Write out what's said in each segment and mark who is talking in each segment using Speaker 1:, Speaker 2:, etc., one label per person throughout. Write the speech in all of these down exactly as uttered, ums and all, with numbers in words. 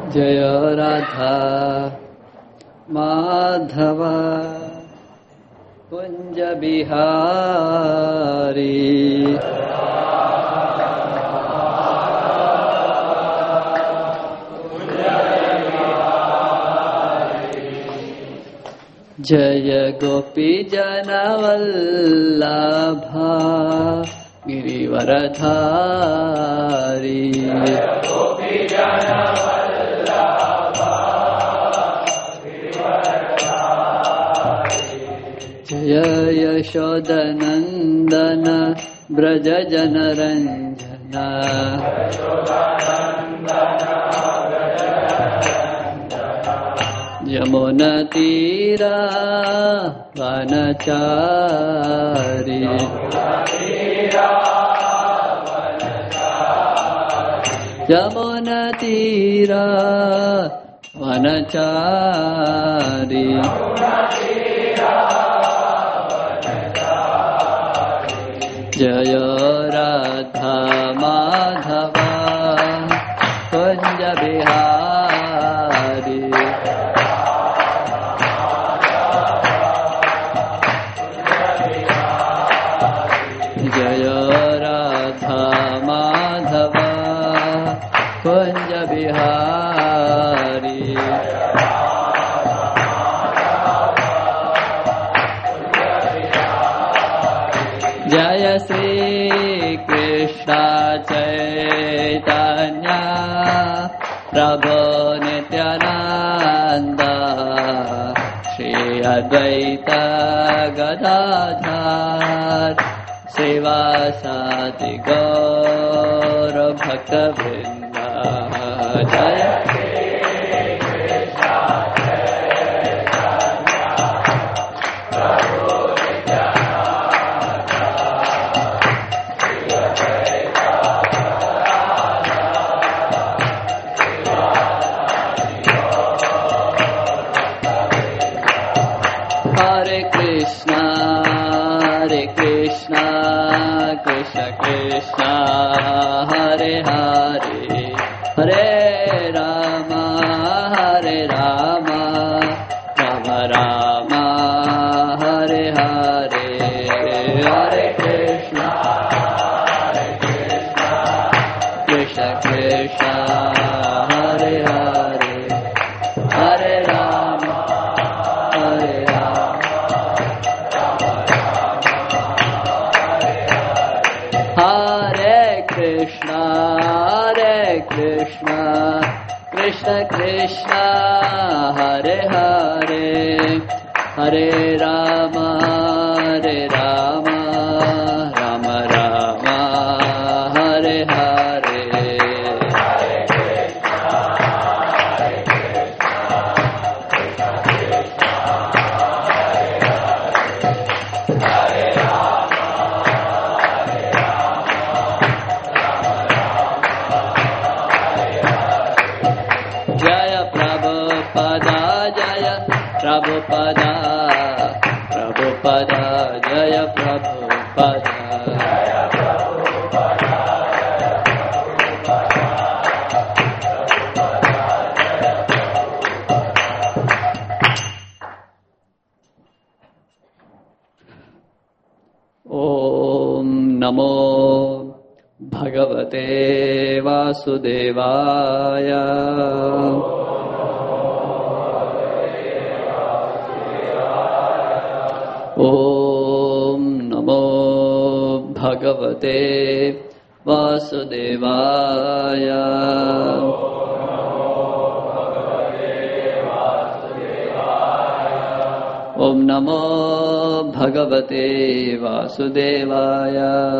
Speaker 1: जय राधा माधव कुंज बिहारी। जय गोपी जनवल्लभा गिरिवरधारी। जय यशोदनंदन ब्रज जनरंजन। यमुना तीरा वनचारी। यमुना तीरा वनचारी। जय राधा माधव कुंज बिहारी। जय राधा माधव कुंज बिहारी। जय श्री कृष्ण चैतन्य प्रभु नित्यानंद श्री अद्वैत गदाधर श्रीवासादि गौर भक्तवृंद। जय कृष्ण हरे हरे हरे राम हरे राम राम राम हरे हरे। हरे कृष्ण हरे कृष्ण कृष्ण कृष्ण हरे हरे हरे राम हरे राम। हरे कृष्ण हरे कृष्ण कृष्ण कृष्ण हरे हरे हरे राम हरे राम राम राम हरे हरे। प्रभुपदा प्रभुपदा जय प्रभुपदा। ओम नमो भगवते वासुदेवाय। ओम नमो भगवते वासुदेवाय। ओम नमो भगवते वासुदेवाय।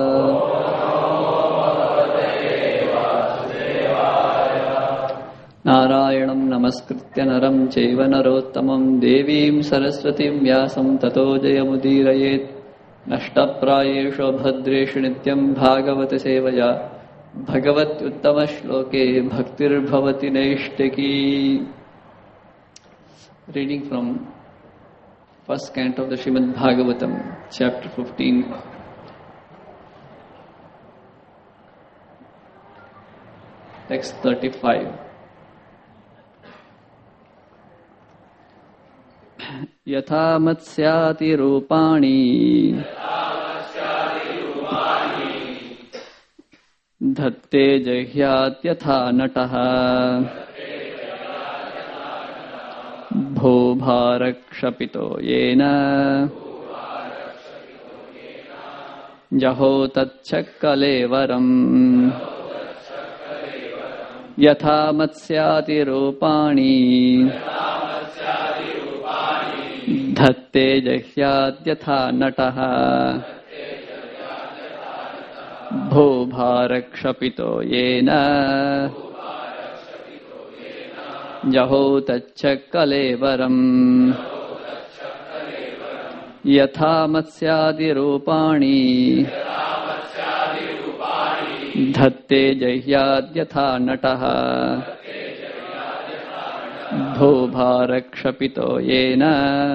Speaker 1: नारायणं नमस्कृत्य नरं चैव नरोत्तमं देवीं सरस्वतीं व्यासं ततो जयमुदीरयेत्। नष्टप्रायेषु भद्रेषु नित्यं भागवत सेवया भगवत्युत्तमश्लोके भक्तिर्भवति नैष्टिकी। Reading from first canto of the Srimad Bhagavatam, chapter fifteen. Text thirty-five. यथा मत्स्याति रूपाणि धत्ते जह्यात्यथा नटः भूभारक्षपितो येन जहो तच्छक्कलेवरम् यथा मत्स्याति रूपाणि धत्ते जह्याद्यथा नटः भूभारक्षपितो येन जहो तच्छक्कलेवरम् यथा मत्स्यादि रूपाणि धत्ते जह्याद्यथा नटः भूभारक्षपितो येन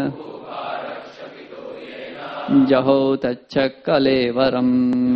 Speaker 1: जहो तच्छक्कलेवरम्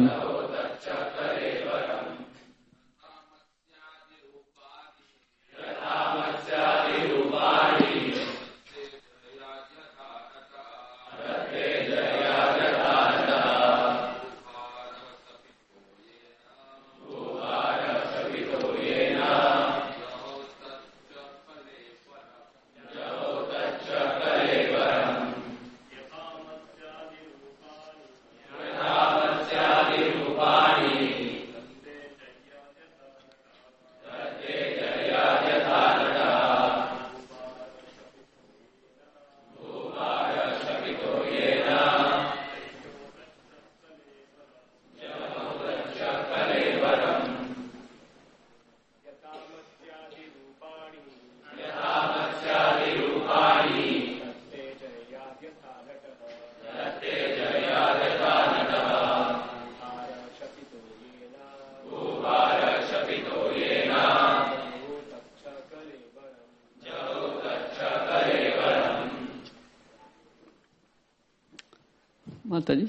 Speaker 1: Mataji.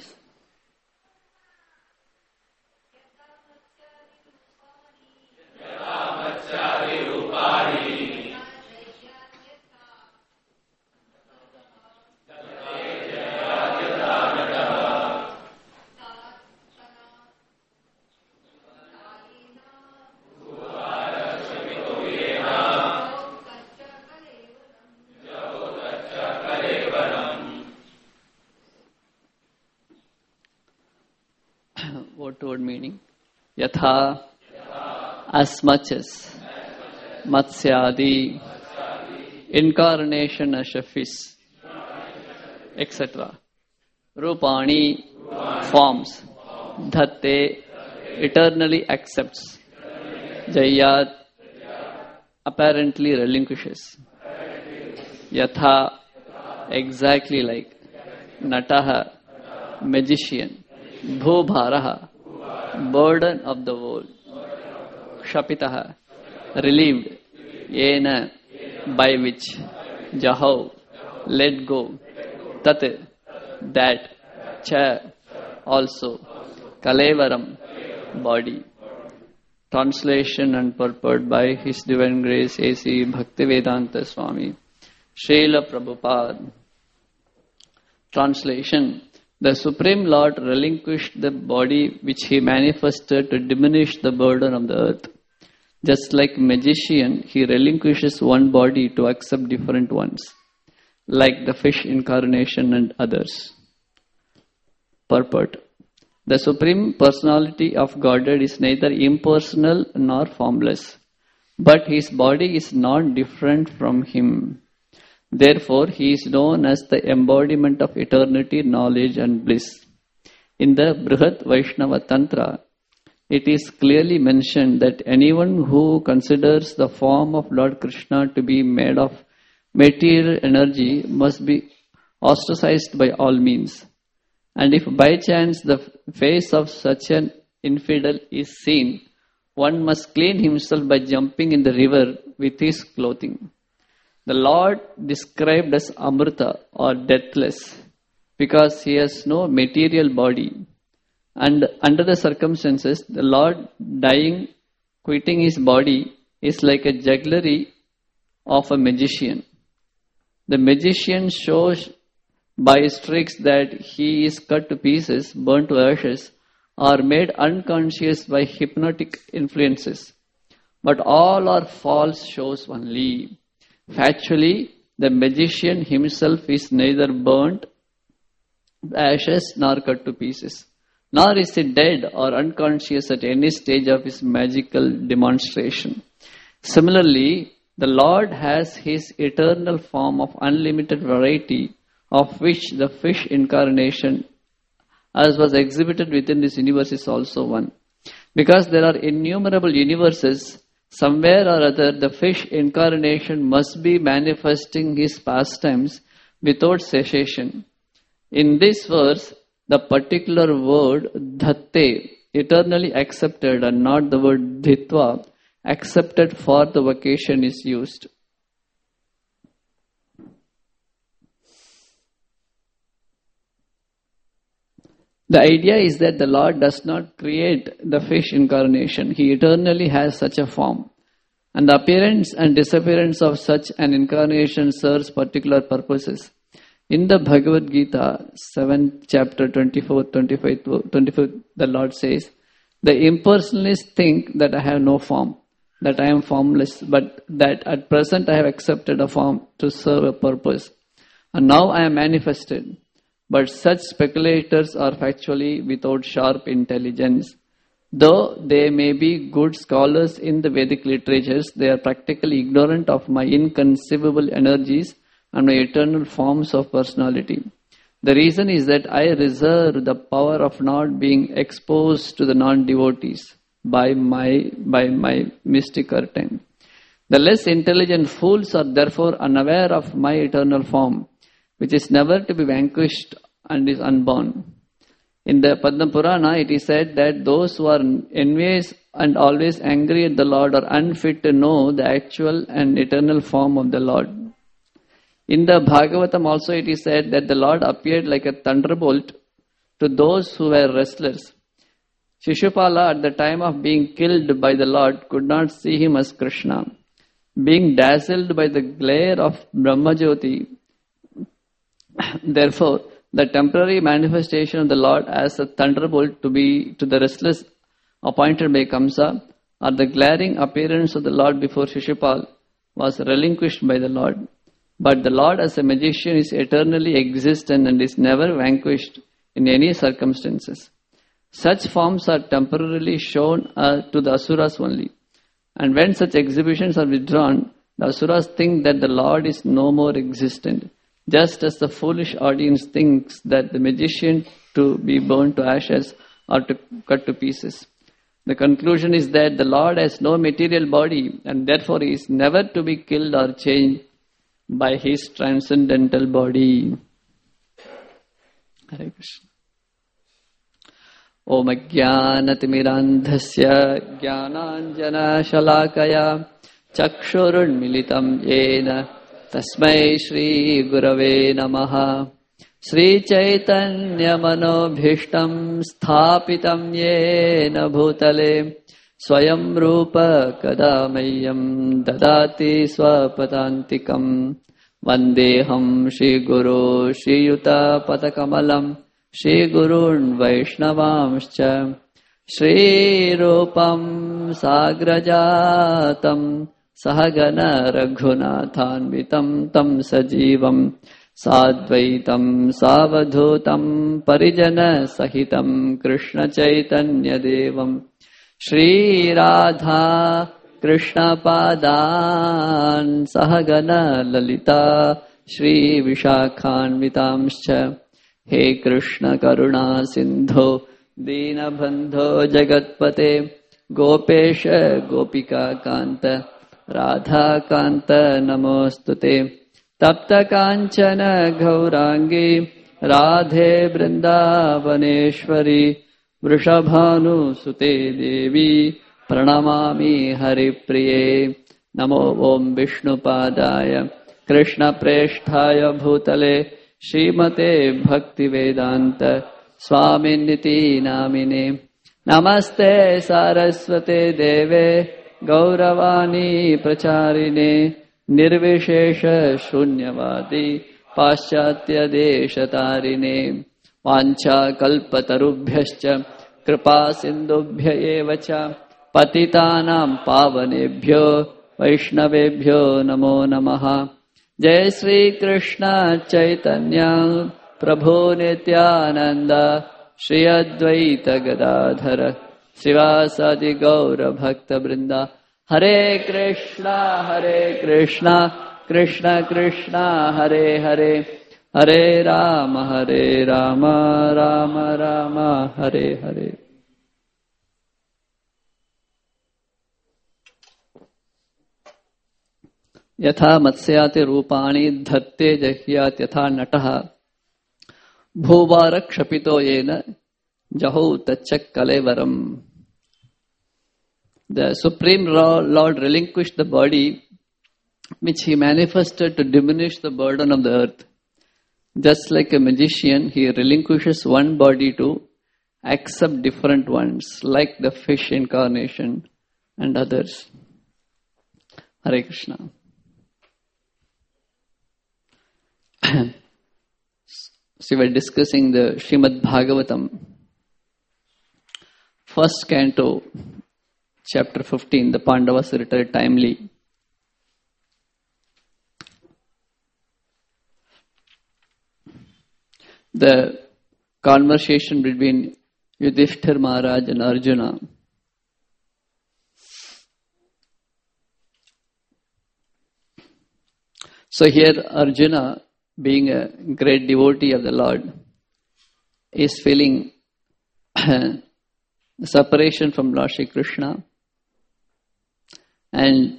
Speaker 1: Word meaning yatha, as much as, matsyadi, incarnation as a fish, etc. Rupani, forms. Dhatte, eternally accepts. Jayat, apparently relinquishes. Yatha, exactly like. Nataha, magician. Bhubharaha, burden of the world. Kshapitaha, relieved. Yena, by which. Jaho, let go. Tat, that. Cha, also. Kalevaram, body. Translation and purport by His Divine Grace A C Bhaktivedanta Swami Srila Prabhupada. Translation. The Supreme Lord relinquished the body which He manifested to diminish the burden of the earth. Just like magician, he relinquishes one body to accept different ones, like the fish incarnation and others. Purport. The Supreme Personality of Godhead is neither impersonal nor formless, but His body is not different from Him. Therefore, He is known as the embodiment of eternity, knowledge and bliss. In the Brihat Vaishnava Tantra, it is clearly mentioned that anyone who considers the form of Lord Krishna to be made of material energy must be ostracized by all means. And if by chance the face of such an infidel is seen, one must clean himself by jumping in the river with his clothing. The Lord described as Amrita or deathless because He has no material body. And under the circumstances, the Lord dying, quitting His body is like a jugglery of a magician. The magician shows by his tricks that he is cut to pieces, burnt to ashes, or made unconscious by hypnotic influences. But all are false shows only. Factually, the magician himself is neither burnt to ashes nor cut to pieces, nor is he dead or unconscious at any stage of his magical demonstration. Similarly, the Lord has his eternal form of unlimited variety, of which the fish incarnation, as was exhibited within this universe, is also one. Because there are innumerable universes, somewhere or other the fish incarnation must be manifesting his pastimes without cessation. In this verse, the particular word dhatte, eternally accepted, and not the word dhitva, accepted for the vocation, is used. The idea is that the Lord does not create the fish incarnation. He eternally has such a form. And the appearance and disappearance of such an incarnation serves particular purposes. In the Bhagavad Gita, seventh chapter, twenty-fourth, twenty-fifth, twenty-fifth, the Lord says, the impersonalists think that I have no form, that I am formless, but that at present I have accepted a form to serve a purpose. And now I am manifested. But such speculators are factually without sharp intelligence. Though they may be good scholars in the Vedic literatures, they are practically ignorant of my inconceivable energies and my eternal forms of personality. The reason is that I reserve the power of not being exposed to the non-devotees by my, by my mystic curtain. The less intelligent fools are therefore unaware of my eternal form, which is never to be vanquished and is unborn. In the Padma Purana, it is said that those who are envious and always angry at the Lord are unfit to know the actual and eternal form of the Lord. In the Bhagavatam also it is said that the Lord appeared like a thunderbolt to those who were restless. Shishupala, at the time of being killed by the Lord, could not see him as Krishna. Being dazzled by the glare of Brahmajyoti, therefore, the temporary manifestation of the Lord as a thunderbolt to be to the restless appointed by Kamsa, or the glaring appearance of the Lord before Shishupal, was relinquished by the Lord. But the Lord as a magician is eternally existent and is never vanquished in any circumstances. Such forms are temporarily shown uh, to the Asuras only. And when such exhibitions are withdrawn, the Asuras think that the Lord is no more existent. Just as the foolish audience thinks that the magician to be burned to ashes or to cut to pieces. The conclusion is that the Lord has no material body and therefore he is never to be killed or changed by his transcendental body. Hare Krishna. Om Ajnanatimirandhasya Jnananjana Shalakaya Chakshurunmilitam Yena Tasmai Shri Gurave Namaha. Shri Chaitanya Manobhishtam Sthapitam Yena Bhutale Swayam Rupa Kadamayam Dadati Swapatantikam Vandeham Shri Guru Shri Yuta Patakamalam Shri Gurun Vaishnavamscha Shri Rupam Sagrajatam Sahagana Raghunathanvitam Tam Sajivam Sadvaitam Savadhutam Parijana Sahitam Krishna Chaitanya Devam Shri Radha Krishna Padan Sahagana Lalita Shri Vishakhanvitamscha He Krishna Karuna Sindho Dina Bandho Jagatpate Gopesha Gopika Kanta Radha Kanta Namostute Tapta Kanchana Gaurangi Radhe Vrindavaneshwari Vrishabhanu Sute Devi Pranamami Haripriye Namo Om Vishnu Padaya Krishna Presthaya Bhutale Srimate Bhakti Vedanta Swami Niti Namine Namaste Saraswate Deve Gauravani Pracharine Nirvishesha Shunyavadi पाश्चात्य देशतारिणे वाञ्छा कल्पतरुभ्यश्च कृपा सिन्धुभ्य एव च पतितानां पावनेभ्यो वैष्णवेभ्यो नमो नमः। जय श्री कृष्ण चैतन्य प्रभु नित्यानंद श्री अद्वैत गदाधर श्रीवासादि गौर भक्त वृंदा। हरे कृष्णा हरे कृष्णा कृष्ण कृष्णा हरे हरे हरे राम हरे राम राम राम हरे हरे। यथा मत्स्याति रूपाणि धत्ते जह्यात् यथा नटः भूभार क्षपितो येन जहौ तच्च कलेवरम्। The Supreme Lord relinquished the body which he manifested to diminish the burden of the earth. Just like a magician, he relinquishes one body to accept different ones, like the fish incarnation and others. Hare Krishna. So we were discussing the Srimad Bhagavatam, first canto, chapter fifteen, the Pandavas retired timely. The conversation between Yudhishthir Maharaj and Arjuna. So here Arjuna, being a great devotee of the Lord, is feeling separation from Lord Shri Krishna. And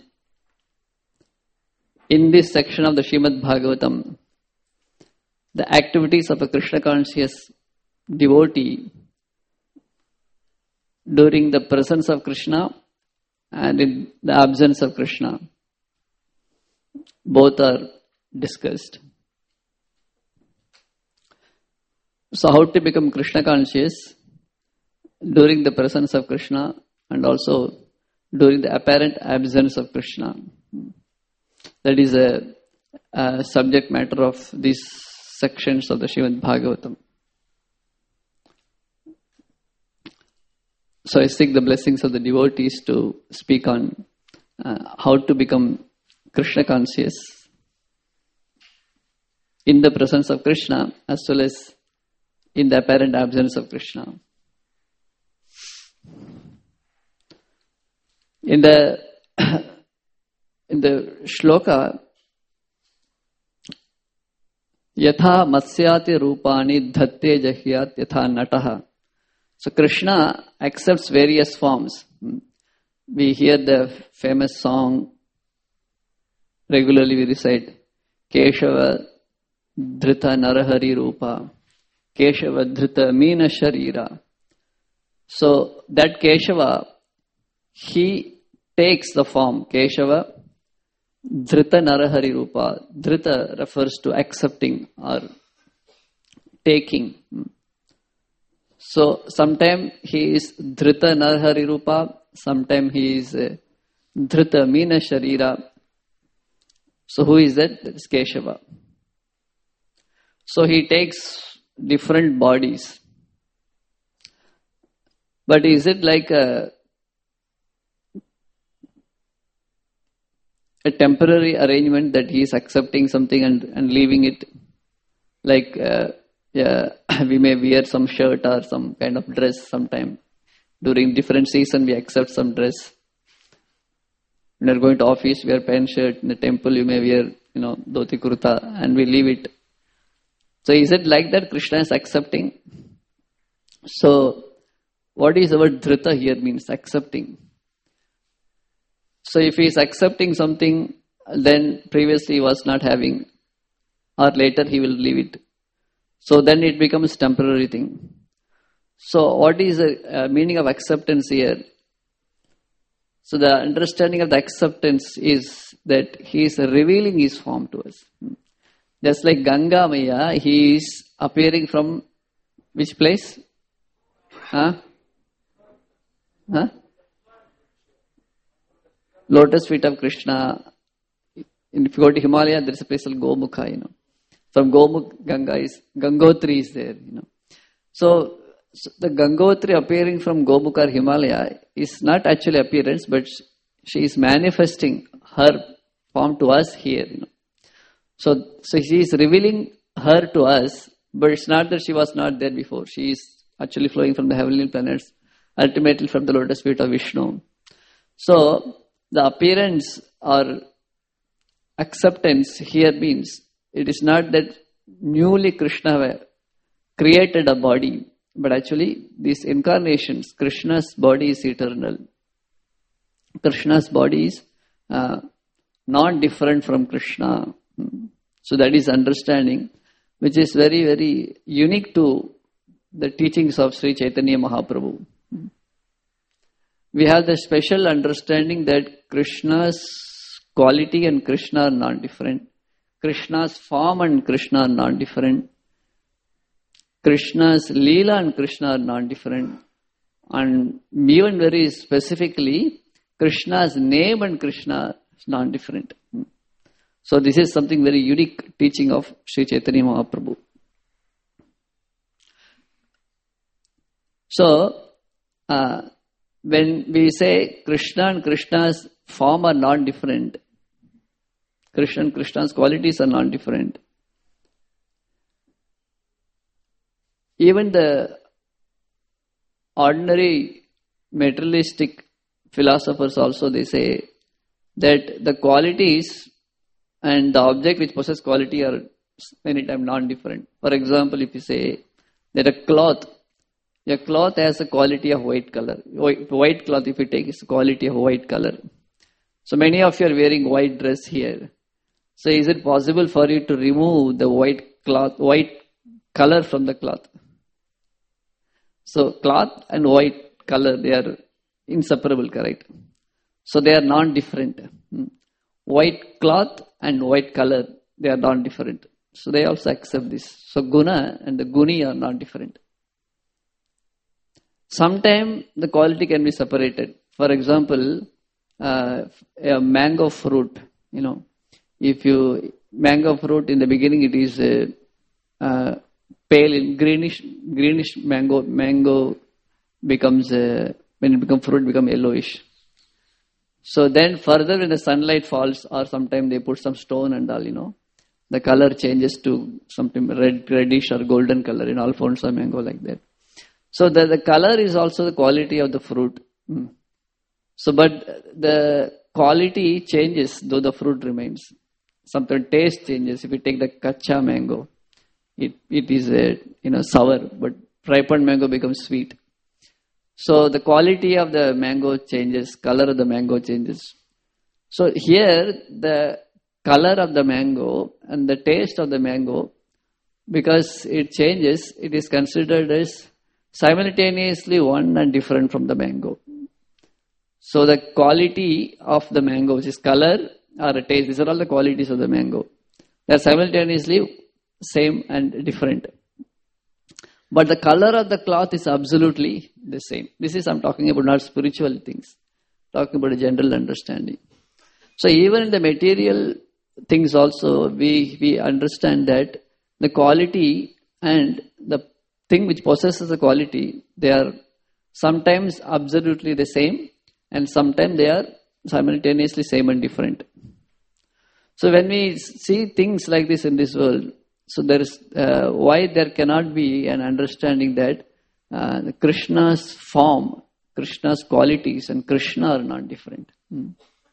Speaker 1: in this section of the Srimad Bhagavatam, the activities of a Krishna conscious devotee during the presence of Krishna and in the absence of Krishna, both are discussed. So how to become Krishna conscious during the presence of Krishna and also during the apparent absence of Krishna. That is a, a subject matter of these sections of the Srimad Bhagavatam. So I seek the blessings of the devotees to speak on uh, how to become Krishna conscious in the presence of Krishna as well as in the apparent absence of Krishna. In the in the shloka, Yatha matsyati rupani dhatte jahyat yatha nataha. So Krishna accepts various forms. We hear the famous song, regularly we recite, Keshava Dhrita Narahari Rupa, Keshava Dhrita Meena Sharira. So that Keshava, he takes the form Keshava Dhrita Narahari Rupa. Dhrita refers to accepting or taking. So sometime he is Dhrita Narahari Rupa, sometime he is uh, Dhrita Meena Sharira. So who is that? That is Keshava. So he takes different bodies. But is it like a, a temporary arrangement that he is accepting something and, and leaving it? Like uh, yeah, we may wear some shirt or some kind of dress sometime. During different season we accept some dress. When you are going to office, we wear pant shirt. In the temple you may wear, you know, dhoti kurta, and we leave it. So is it like that Krishna is accepting? So what is our dhrita here means accepting. So if he is accepting something, then previously he was not having, or later he will leave it. So then it becomes temporary thing. So what is the uh, meaning of acceptance here? So the understanding of the acceptance is that he is revealing his form to us. Just like Ganga Maya, he is appearing from which place? Huh? Huh? Lotus feet of Krishna. If you go to Himalaya, there is a place called Gomukha, you know. From Gomukh, Ganga is, Gangotri is there, you know. So, so the Gangotri appearing from Gomukh or Himalaya is not actually appearance, but she is manifesting her form to us here, you know. So, so she is revealing her to us, but it's not that she was not there before. She is actually flowing from the heavenly planets, ultimately from the lotus feet of Vishnu. So, the appearance or acceptance here means it is not that newly Krishna created a body, but actually these incarnations, Krishna's body is eternal. Krishna's body is uh, not different from Krishna. So that is understanding, which is very, very unique to the teachings of Sri Chaitanya Mahaprabhu. We have the special understanding that Krishna's quality and Krishna are not different. Krishna's form and Krishna are not different. Krishna's Leela and Krishna are not different. And even very specifically, Krishna's name and Krishna is not different. So this is something very unique teaching of Sri Chaitanya Mahaprabhu. So, uh, when we say Krishna and Krishna's form are not different, Krishna and Krishna's qualities are not different, even the ordinary materialistic philosophers also, they say that the qualities and the object which possess quality are many times non-different. For example, if you say that a cloth, a cloth has a quality of white color. White, white cloth, if you take, is the quality of white color. So many of you are wearing white dress here. So is it possible for you to remove the white cloth, white color from the cloth? So cloth and white color, they are inseparable, correct? So they are non-different. White cloth and white color, they are non-different. So they also accept this. So guna and the guni are not different. Sometimes the quality can be separated. For example, uh, a mango fruit, you know, if you, mango fruit in the beginning it is uh, uh, pale in greenish, greenish mango, mango becomes, uh, when it becomes fruit, become yellowish. So then further when the sunlight falls, or sometimes they put some stone and all, you know, the color changes to something red, reddish or golden color in Alfonso mango, like that. So the, the color is also the quality of the fruit. Mm. So but the quality changes though the fruit remains. Sometimes taste changes. If you take the kacha mango, it, it is a, you know, sour, but ripened mango becomes sweet. So the quality of the mango changes, color of the mango changes. So here the color of the mango and the taste of the mango, because it changes, it is considered as simultaneously one and different from the mango. So the quality of the mango, which is color or taste, these are all the qualities of the mango. They are simultaneously same and different. But the color of the cloth is absolutely the same. This is, I'm talking about not spiritual things, talking about a general understanding. So even in the material things also, we, we understand that the quality and the thing which possesses the quality, they are sometimes absolutely the same and sometimes they are simultaneously same and different. So when we see things like this in this world, so there is uh, why there cannot be an understanding that uh, Krishna's form, Krishna's qualities and Krishna are not different. Hmm.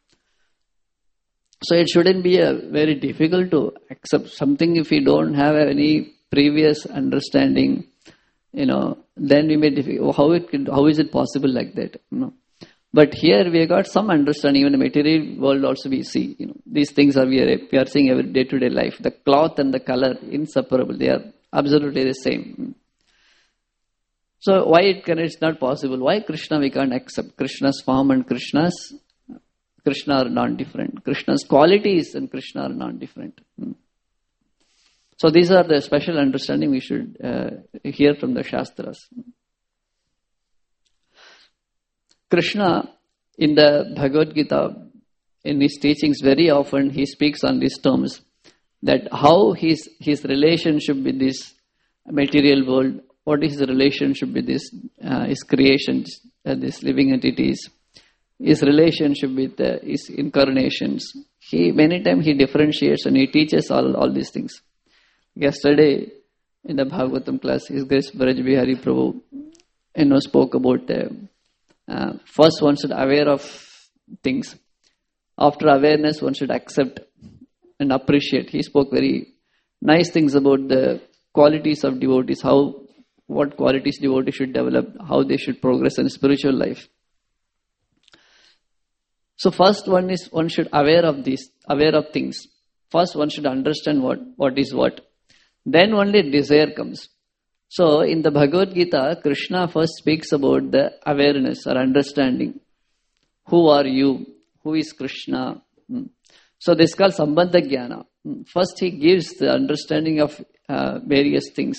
Speaker 1: So it shouldn't be a very difficult to accept something if we don't have any previous understanding, you know, then we may difficult, how it could, how is it possible like that, you know. But here we have got some understanding. Even in the material world also we see, you know, these things are we are, we are seeing every day to day life. The cloth and the color inseparable. They are absolutely the same. So why it can it's not possible? Why Krishna we can't accept? Krishna's form and Krishna's Krishna are not different. Krishna's qualities and Krishna are not different. So these are the special understanding we should uh, hear from the Shastras. Krishna, in the Bhagavad Gita, in his teachings, very often he speaks on these terms. that how his, his relationship with this material world, what is the relationship with this, uh, his creations, uh, these living entities, his relationship with uh, his incarnations. He many times he differentiates and he teaches all, all these things. Yesterday in the Bhagavatam class, His Grace Braj Bihari Prabhu, you know, spoke about uh, uh, first one should aware of things. After awareness, one should accept and appreciate. He spoke very nice things about the qualities of devotees, how what qualities devotees should develop, how they should progress in spiritual life. So first one is one should aware of this, aware of things. First one should understand what, what is what. Then only desire comes. So in the Bhagavad Gita, Krishna first speaks about the awareness or understanding. Who are you? Who is Krishna? So this is called Sambandha Jnana. First he gives the understanding of uh, various things.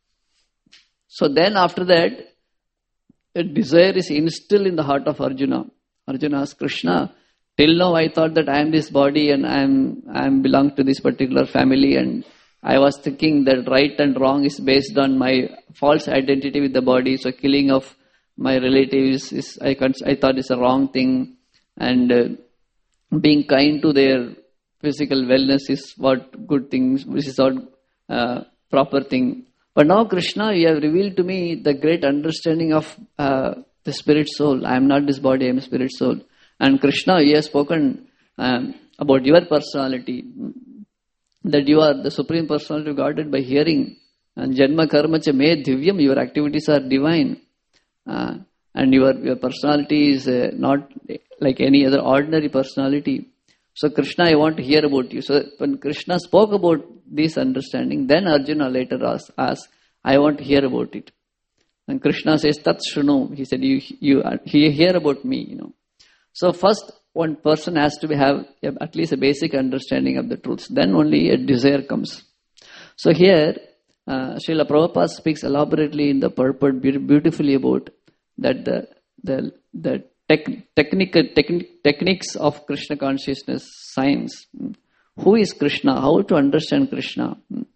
Speaker 1: So then after that, a desire is instilled in the heart of Arjuna. Arjuna asks Krishna, till now I thought that I am this body and I am I am belong to this particular family, and I was thinking that right and wrong is based on my false identity with the body. So killing of my relatives is I I thought is a wrong thing, and uh, being kind to their physical wellness is what good things, which is what uh, proper thing. But now Krishna, you have revealed to me the great understanding of uh, the spirit soul. I am not this body, I am spirit soul. And Krishna, you have spoken um, about your personality, that you are the Supreme Personality of Godhead by hearing. And Janma Karma Cha Me Divyam, your activities are divine. Uh, and your, your personality is uh, not like any other ordinary personality. So Krishna, I want to hear about you. So when Krishna spoke about this understanding, then Arjuna later asked, asked I want to hear about it. And Krishna says, Tat Shruno. He said, you, you he hear about me, you know. So first, one person has to have at least a basic understanding of the truths. Then only a desire comes. So here, uh, Srila Prabhupada speaks elaborately in the purport beautifully about that the the the tech, technical techni- techniques of Krishna consciousness science. Who is Krishna? How to understand Krishna?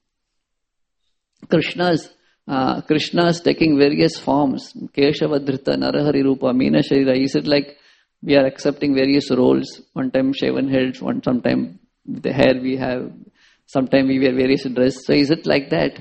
Speaker 1: Krishna's uh, Krishna is taking various forms. Keshava Dhrita, Narahari Rupa, Meena Sharira. Is it like we are accepting various roles? One time shaven heads, one sometime the hair we have, sometime we wear various dress. So is it like that?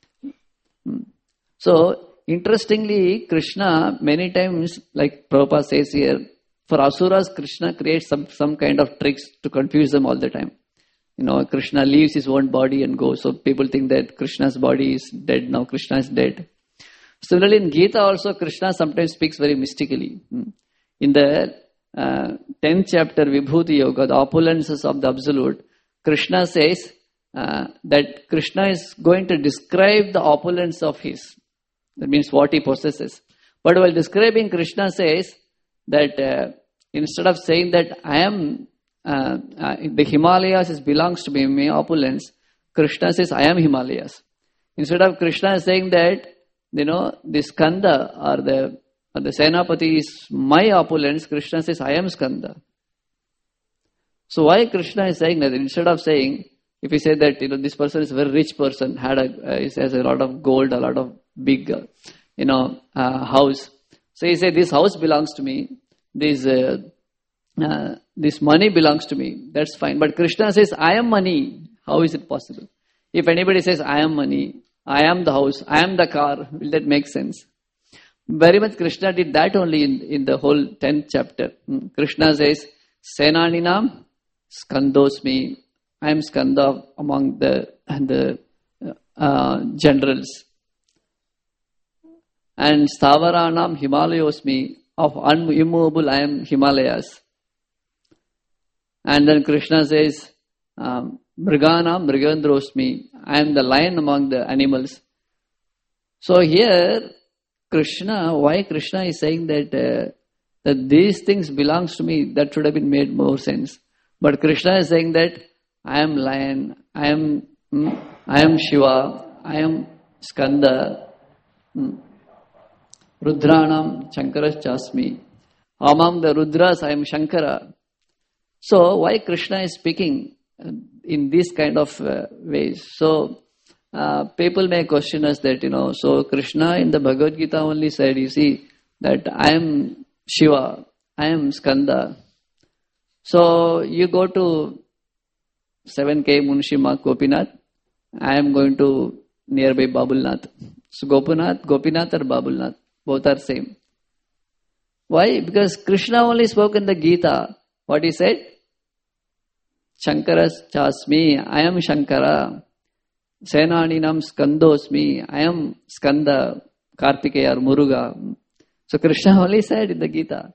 Speaker 1: So interestingly, Krishna many times, like Prabhupada says here, for asuras, Krishna creates some, some kind of tricks to confuse them all the time. You know, Krishna leaves his own body and goes. So people think that Krishna's body is dead now. Krishna is dead. Similarly, in Gita also, Krishna sometimes speaks very mystically. In the uh, tenth chapter, Vibhuti Yoga, the opulences of the Absolute, Krishna says uh, that Krishna is going to describe the opulence of his. That means what he possesses. But while describing, Krishna says that uh, instead of saying that I am Uh, uh, the Himalayas is belongs to me, my opulence, Krishna says, I am Himalayas. Instead of Krishna saying that, you know, the Skanda or the, or the Senapati is my opulence, Krishna says, I am Skanda. So why Krishna is saying that? Instead of saying, if he said that, you know, this person is a very rich person, had a, uh, has a lot of gold, a lot of big, uh, you know, uh, house. So he said, this house belongs to me. This, uh, Uh, this money belongs to me. That's fine. But Krishna says, I am money. How is it possible? If anybody says, I am money, I am the house, I am the car, will that make sense? Very much Krishna did that only in, in the whole tenth chapter. Krishna says, Senaninam Skandosmi. I am Skanda among the, the uh, generals. And Stavaranam Himalayosmi. Of immovable, I am Himalayas. And then Krishna says, um, Mriganam Mrigandrosmi, I am the lion among the animals. So here, Krishna, why Krishna is saying that uh, that these things belongs to me, that should have been made more sense. But Krishna is saying that I am lion, I am mm, I am Shiva, I am Skanda, mm, Rudranam Shankaras Chasmi. Among the Rudras, I am Shankara. So, why Krishna is speaking? in this kind of uh, ways. So uh, people may question us that, you know, so Krishna in the Bhagavad Gita only said, you see, that I am Shiva, I am Skanda. So you go to seven K Munshima Gopinath, I am going to nearby Babulnath. So Gopinath, Gopinath or Babulnath, both are same. Why? Because Krishna only spoke in the Gita. What he said? Shankara Chasmi, I am Shankara. Senaninam Skandosmi, I am Skanda, Kartikeya or Muruga. So Krishna only said in the Gita.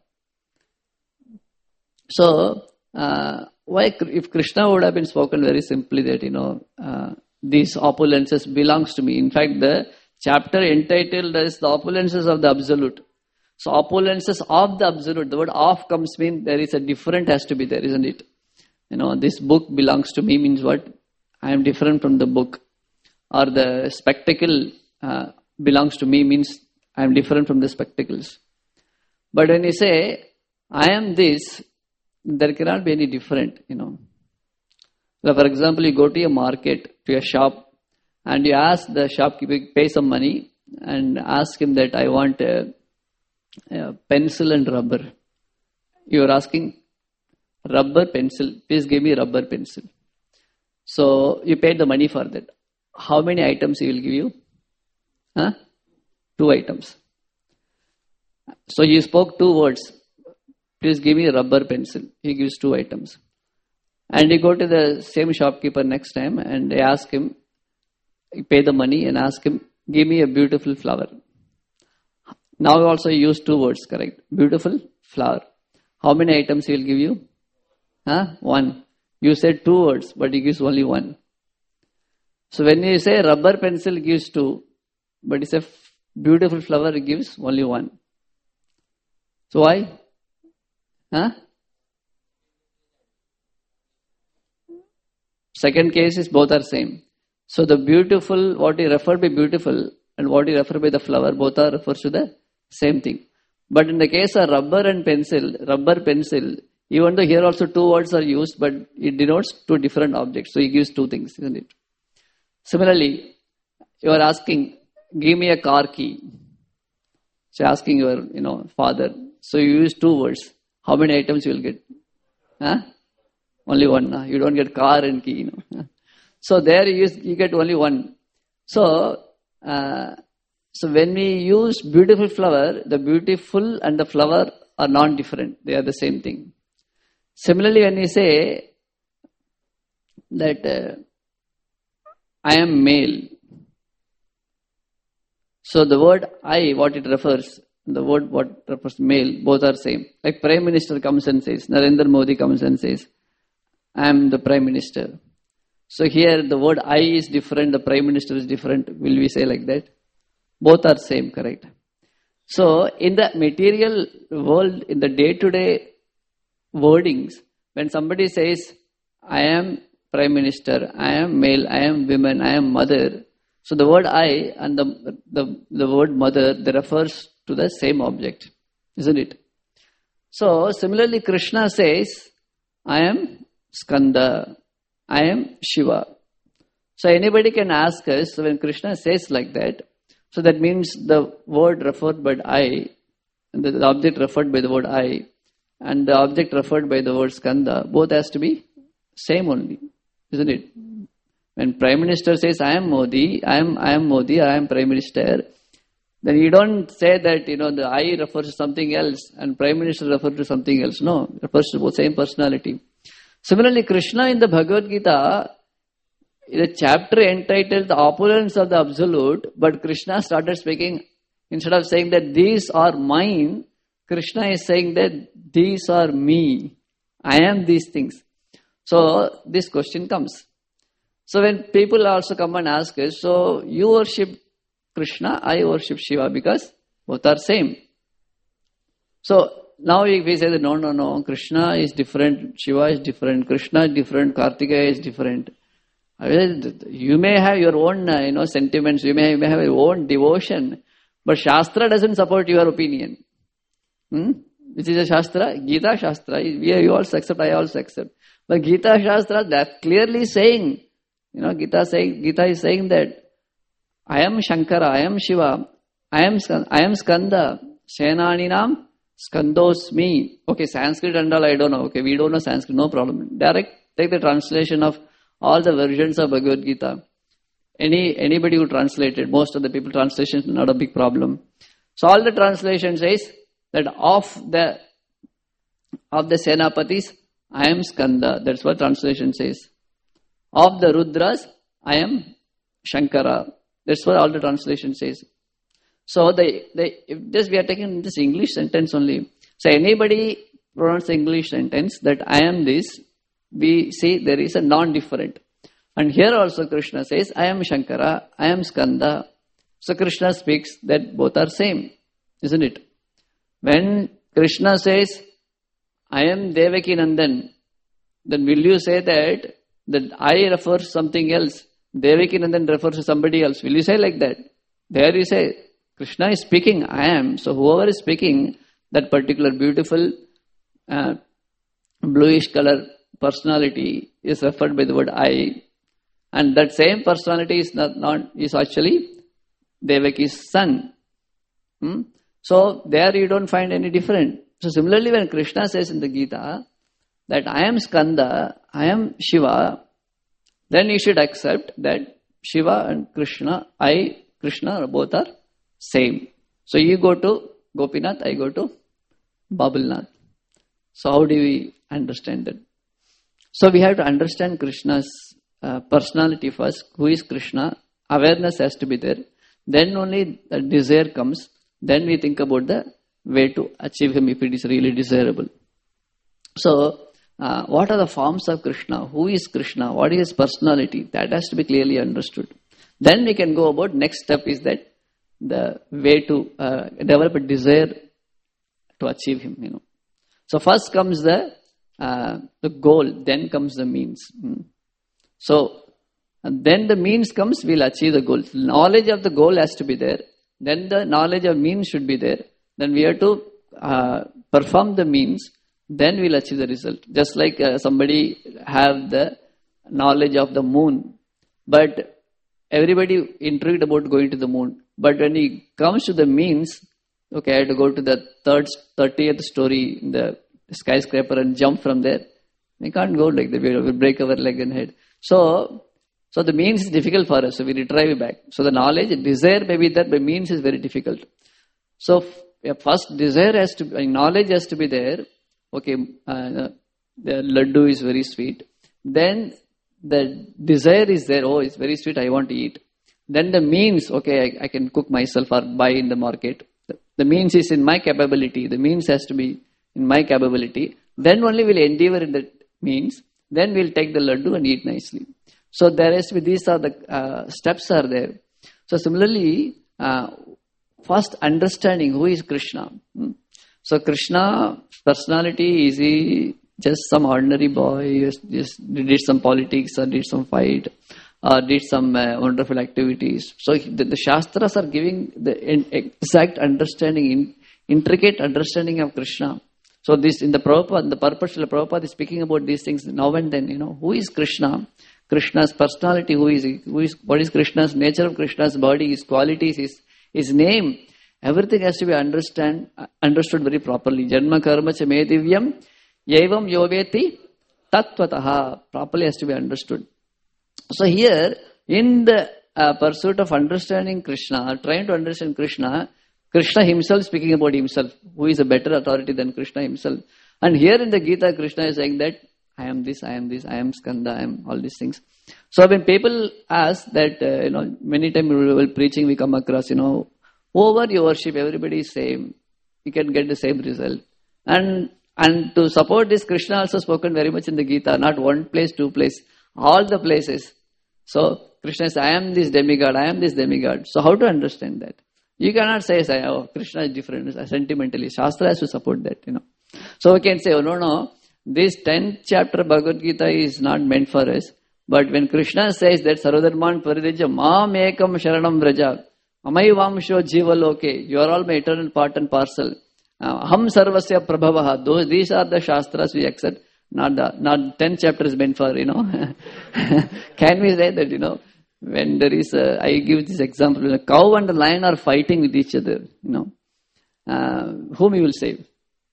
Speaker 1: So, uh, why, if Krishna would have been spoken very simply that, you know, uh, these opulences belongs to me. In fact, the chapter entitled as the opulences of the Absolute. So opulences of the Absolute, the word of comes mean there is a different has to be there, isn't it? You know, this book belongs to me means what? I am different from the book. Or the spectacle uh, belongs to me means I am different from the spectacles. But when you say, I am this, there cannot be any different, you know. So for example, you go to a market, to a shop, and you ask the shopkeeper, pay some money, and ask him that I want a, a pencil and rubber. You are asking, rubber pencil, please give me rubber pencil. So you paid the money for that. How many items he will give you? Huh? Two items. So you spoke two words. Please give me a rubber pencil. He gives two items. And you go to the same shopkeeper next time and they ask him, you pay the money and ask him, give me a beautiful flower. Now also you use two words, correct? Beautiful flower. How many items he will give you? Huh? One. You said two words, but he gives only one. So when you say rubber pencil gives two, but it's a beautiful flower, it gives only one. So why? Huh? Second case is both are same. So the beautiful, what you refer by beautiful and what you refer by the flower, both are refers to the same thing. But in the case of rubber and pencil, rubber pencil, even though here also two words are used, but it denotes two different objects. So it gives two things, isn't it? Similarly, you are asking, give me a car key. So asking your, you know, father. So you use two words. How many items you will get? Huh? Only one. Huh? You don't get car and key. You know? So there you, use, you get only one. So, uh, so when we use beautiful flower, the beautiful and the flower are non-different. They are the same thing. Similarly, when we say that uh, I am male, so the word I, what it refers, the word what refers to male, both are same. Like Prime Minister comes and says, Narendra Modi comes and says, I am the Prime Minister. So here the word I is different, the Prime Minister is different. Will we say like that? Both are same, correct? So in the material world, in the day-to-day wordings, when somebody says, I am Prime Minister, I am male, I am woman, I am mother. So the word I and the, the, the word mother, they refers to the same object, isn't it? So similarly, Krishna says, I am Skanda, I am Shiva. So anybody can ask us, so when Krishna says like that, so that means the word referred by I, and the object referred by the word I, and the object referred by the word Skanda, both has to be same only, isn't it? When Prime Minister says, I am Modi, I am I am Modi, I am Prime Minister, then you don't say that, you know, the I refers to something else and Prime Minister refers to something else. No, it refers to both same personality. Similarly, Krishna in the Bhagavad Gita, in a chapter entitled The Opulence of the Absolute, but Krishna started speaking, instead of saying that these are mine, Krishna is saying that these are me. I am these things. So this question comes. So when people also come and ask us, so you worship Krishna, I worship Shiva because both are same. So now if we say that no, no, no, Krishna is different, Shiva is different, Krishna is different, Kartikeya is different. You may have your own, uh, you know, sentiments, you may, you may have your own devotion, but Shastra doesn't support your opinion. Hmm? Which is a Shastra? Gita Shastra. We, you also accept, I also accept. But Gita Shastra, that clearly saying, you know, Gita saying, Gita is saying that I am Shankara, I am Shiva, I am I am Skanda, Senaninam, Skandosmi. Okay, Sanskrit and all I don't know. Okay, we don't know Sanskrit, no problem. Direct, take the translation of all the versions of Bhagavad Gita. Any anybody who translated, most of the people translation is not a big problem. So all the translation says that of the of the Senapatis, I am Skanda. That's what translation says. Of the Rudras, I am Shankara. That's what all the translation says. So the, the if this we are taking this English sentence only. So anybody pronounce the English sentence that I am this, we see there is a non-different. And here also Krishna says, I am Shankara, I am Skanda. So Krishna speaks that both are same, isn't it? When Krishna says, I am Devaki Nandan, then will you say that, that I refers to something else? Devaki Nandan refers to somebody else. Will you say like that? There you say, Krishna is speaking, I am. So whoever is speaking, that particular beautiful uh, bluish color personality is referred by the word I. And that same personality is not, not is actually Devaki's son. Hmm? So there you don't find any different. So similarly when Krishna says in the Gita that I am Skanda, I am Shiva, then you should accept that Shiva and Krishna, I, Krishna both are same. So you go to Gopinath, I go to Babulnath. So how do we understand that? So we have to understand Krishna's uh, personality first. Who is Krishna? Awareness has to be there. Then only the desire comes. Then we think about the way to achieve him if it is really desirable. So, uh, what are the forms of Krishna? Who is Krishna? What is his personality? That has to be clearly understood. Then we can go about next step is that the way to uh, develop a desire to achieve him. You know. So first comes the uh, the goal. Then comes the means. Hmm. So and then the means comes. We'll achieve the goal. Knowledge of the goal has to be there. Then the knowledge of means should be there. Then we have to uh, perform the means. Then we'll achieve the result. Just like uh, somebody have the knowledge of the moon, but everybody intrigued about going to the moon. But when he comes to the means, okay, I have to go to the third, thirtieth story in the skyscraper and jump from there. We can't go like that. We will break our leg and head. So, so the means is difficult for us. So we retrieve back. So the knowledge, desire may be there, but means is very difficult. So yeah, first desire has to, be, knowledge has to be there. Okay, uh, the laddu is very sweet. Then the desire is there. Oh, it's very sweet. I want to eat. Then the means, okay, I, I can cook myself or buy in the market. The, the means is in my capability. The means has to be in my capability. Then only we'll endeavor in the means. Then we'll take the laddu and eat nicely. So there has to be, these are the uh, steps are there. So similarly, uh, first understanding who is Krishna. Hmm? So Krishna personality, is he just some ordinary boy, just, just did some politics or did some fight or did some uh, wonderful activities. So the, the Shastras are giving the in, exact understanding, in, intricate understanding of Krishna. So this in the Prabhupada, the purpose of the Prabhupada is speaking about these things now and then, you know, who is Krishna? Krishna's personality, who is he? Who is, what is Krishna's nature of Krishna's body, his qualities, his, his name. Everything has to be understand, understood very properly. Janma karma cha me divyam yevam yoveti tattvataha. Properly has to be understood. So here, in the uh, pursuit of understanding Krishna, trying to understand Krishna, Krishna himself speaking about himself, who is a better authority than Krishna himself. And here in the Gita, Krishna is saying that I am this, I am this, I am Skanda, I am all these things. So when people ask that, uh, you know, many times while preaching we come across, you know, whoever you worship, everybody is same. You can get the same result. And and to support this, Krishna also spoken very much in the Gita, not one place, two places, all the places. So Krishna says, I am this demigod, I am this demigod. So how to understand that? You cannot say, oh, Krishna is different, sentimentally. Shastra has to support that, you know. So we can say, oh, no, no, this tenth chapter Bhagavad Gita is not meant for us. But when Krishna says that, Sarvadharman Paridhya Mam Ekam Sharanam Vraja, Amai Vamsho Jiva Loke, you are all my eternal part and parcel. Ham Sarvasya Prabhavaha, those, these are the Shastras we accept. Not the, not ten chapters meant for, you know. Can we say that, you know, when there is a, I give this example, when a cow and a lion are fighting with each other, you know, uh, whom you will save?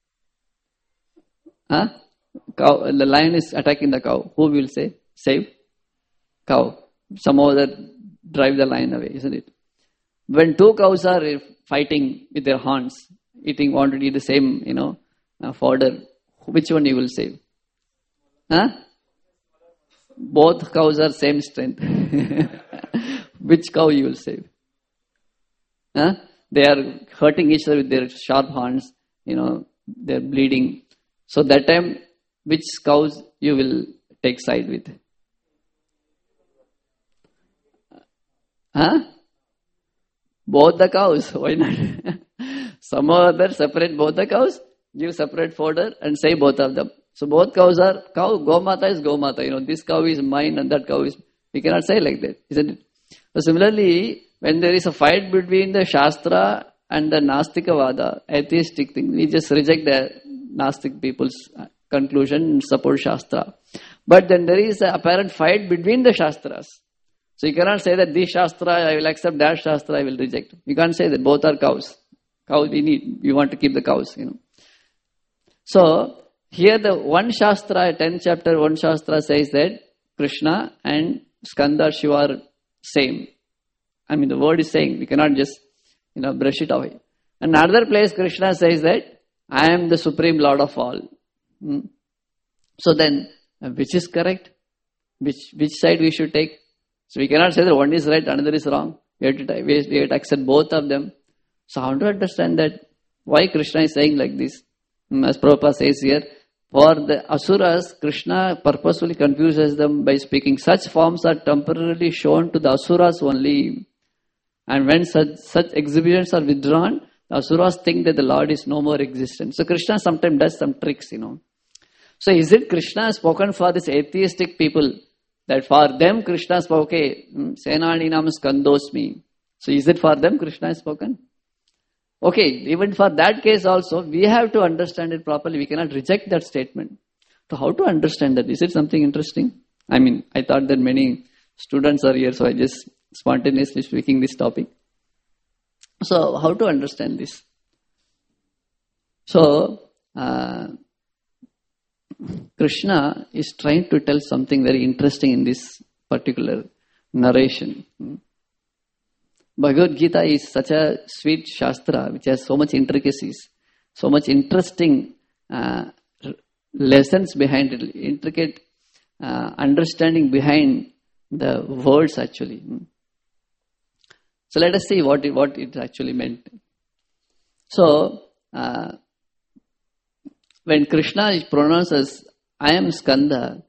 Speaker 1: Huh? Cow, the lion is attacking the cow. Who will say? Save? Cow. Somehow that drive the lion away, isn't it? When two cows are fighting with their horns, eating, want to eat the same, you know, uh, fodder, which one you will save? Huh? Both cows are same strength. Which cow you will save? Huh? They are hurting each other with their sharp horns, you know, they are bleeding. So that time, which cows you will take side with? Huh? Both the cows. Why not? Some other separate both the cows, give separate fodder and say both of them. So both cows are cow. Gomata is Gomata. You know, this cow is mine and that cow is. We cannot say like that, isn't it? So similarly, when there is a fight between the Shastra and the Nastikavada, atheistic thing, we just reject the Nastic people's conclusion and support Shastra. But then there is an apparent fight between the Shastras. So you cannot say that this Shastra I will accept, that Shastra I will reject. You can't say that both are cows. Cows we need. We want to keep the cows, you know. So here the one Shastra, tenth chapter, one Shastra says that Krishna and Skanda Shiva are same. I mean the word is saying, we cannot just, you know, brush it away. Another place Krishna says that I am the supreme Lord of all. Hmm. So then, which is correct? Which which side we should take? So we cannot say that one is right, another is wrong. We have to, we have to accept both of them. So how to understand that? Why Krishna is saying like this? As Prabhupada says here, for the Asuras, Krishna purposefully confuses them by speaking. Such forms are temporarily shown to the Asuras only. And when such, such exhibitions are withdrawn, the Asuras think that the Lord is no more existent. So Krishna sometimes does some tricks, you know. So is it Krishna spoken for this atheistic people? That for them Krishna spoke, okay, Senaninam Skandosmi. So is it for them Krishna is spoken? Okay, even for that case also, we have to understand it properly. We cannot reject that statement. So how to understand that? Is it something interesting? I mean, I thought that many students are here, so I just spontaneously speaking this topic. So how to understand this? So, uh, Krishna is trying to tell something very interesting in this particular narration. Bhagavad Gita is such a sweet Shastra which has so much intricacies, so much interesting uh, lessons behind it, intricate uh, understanding behind the words actually. So let us see what it, what it actually meant. So, uh, when Krishna is pronounced as I am Skanda,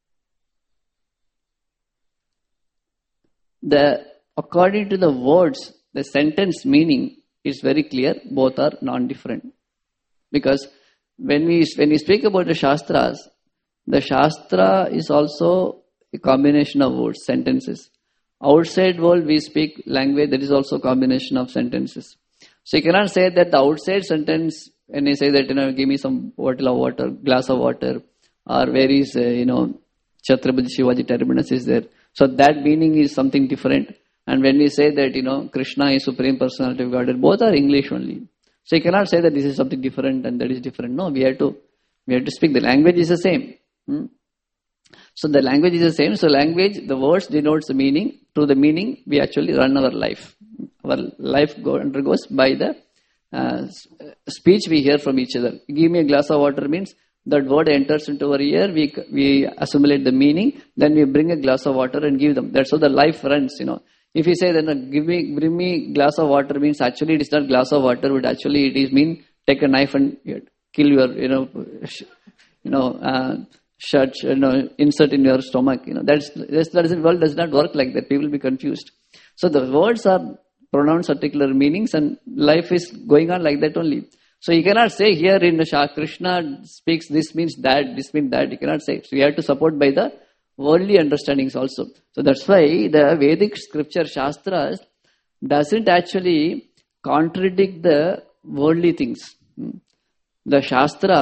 Speaker 1: the according to the words, the sentence meaning is very clear. Both are non-different. Because when we when we speak about the Shastras, the Shastra is also a combination of words, sentences. Outside world we speak language that is also a combination of sentences. So you cannot say that the outside sentence, when you say that, you know, give me some bottle of water, glass of water, or where is, uh, you know, Chhatrapati Shivaji terminus is there. So that meaning is something different. And when we say that, you know, Krishna is Supreme Personality of Godhead, both are English only. So you cannot say that this is something different and that is different. No, we have to, we have to speak. The language is the same. Hmm? So the language is the same. So language, the words denotes the meaning. Through the meaning, we actually run our life. Our life go, undergoes by the uh, speech we hear from each other. Give me a glass of water means that word enters into our ear, we we assimilate the meaning, then we bring a glass of water and give them. That's how the life runs, you know. If you say then uh, give me, bring me glass of water means actually it is not glass of water, but actually it is mean take a knife and kill your, you know, sh- you know, uh, shirt, you know, insert in your stomach, you know. That's, that's that is, the world does not work like that. People will be confused. So the words are pronounced particular meanings and life is going on like that only. So you cannot say here in the Shah, Krishna speaks this means that, this means that. You cannot say. So you have to support by the worldly understandings also. So that's why the Vedic scripture Shastras doesn't actually contradict the worldly things. The Shastra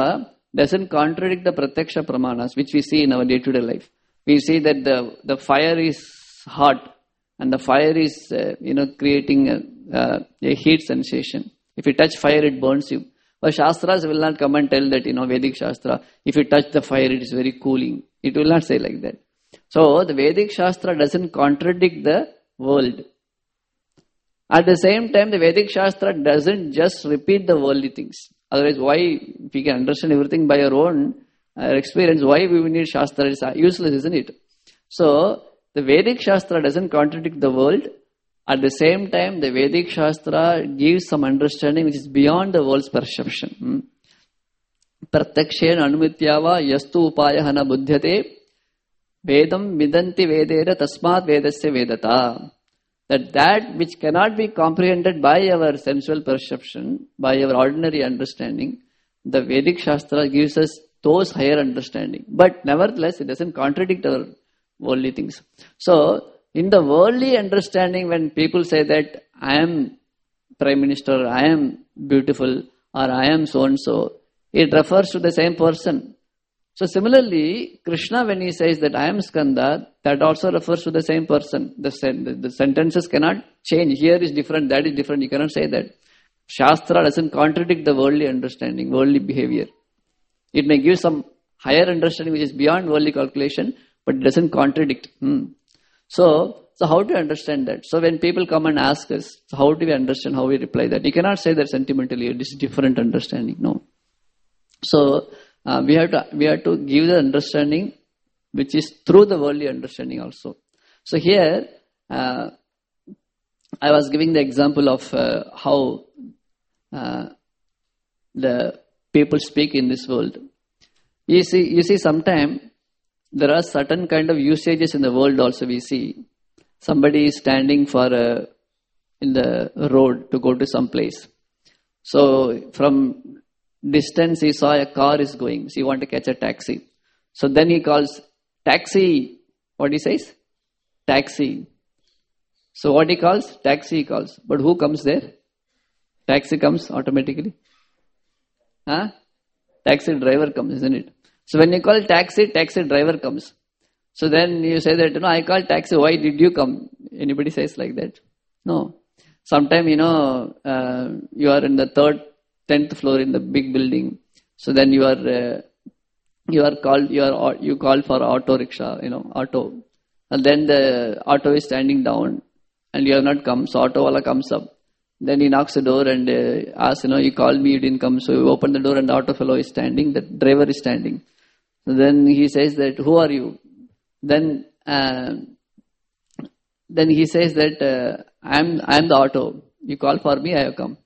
Speaker 1: doesn't contradict the Pratyaksha Pramanas, which we see in our day-to-day life. We see that the, the fire is hot and the fire is, uh, you know, creating a, uh, a heat sensation. If you touch fire, it burns you. But Shastras will not come and tell that, you know, Vedic Shastra, if you touch the fire, it is very cooling. It will not say like that. So, the Vedic Shastra doesn't contradict the world. At the same time, the Vedic Shastra doesn't just repeat the worldly things. Otherwise, why, if we can understand everything by our own uh, experience, why we need Shastra? It's useless, isn't it? So, the Vedic Shastra doesn't contradict the world. At the same time, the Vedic Shastra gives some understanding which is beyond the world's perception. Pratyakshena anumityava yastu upayahana buddhyate vedam vidanti vedera tasmat vedasya vedata. That that which cannot be comprehended by our sensual perception, by our ordinary understanding, the Vedic Shastra gives us those higher understanding. But nevertheless, it doesn't contradict our worldly things. So, in the worldly understanding, when people say that I am Prime Minister, I am beautiful, or I am so-and-so, it refers to the same person. So similarly, Krishna, when he says that I am Skanda, that also refers to the same person. The, sen- the sentences cannot change. Here is different, that is different. You cannot say that. Shastra doesn't contradict the worldly understanding, worldly behavior. It may give some higher understanding which is beyond worldly calculation, but it doesn't contradict. Hmm. So, so how do you understand that? So when people come and ask us, so how do we understand, how we reply that? You cannot say that sentimentally, this is different understanding. No. So, uh, we have to we have to give the understanding which is through the worldly understanding also. So here, uh, I was giving the example of uh, how uh, the people speak in this world. You see, you see, sometimes there are certain kind of usages in the world also we see. Somebody is standing for a, in the road to go to some place. So from distance he saw a car is going. So he want to catch a taxi. So then he calls, taxi. What he says? Taxi. So what he calls? Taxi he calls. But who comes there? Taxi comes automatically. Huh? Taxi driver comes, isn't it? So when you call taxi, taxi driver comes. So then you say that, you know, I call taxi, why did you come? Anybody says like that? No. Sometime, you know, uh, you are in the third, tenth floor in the big building. So then you are, uh, you are called, you are, you call for auto rickshaw, you know, auto. And then the auto is standing down and you have not come. So auto wala comes up. Then he knocks the door and uh, asks, you know, you called me, you didn't come. So you open the door and the auto fellow is standing, the driver is standing. So then he says that, who are you? Then, uh, then he says that, uh, I'm, I'm the auto. You call for me, I have come.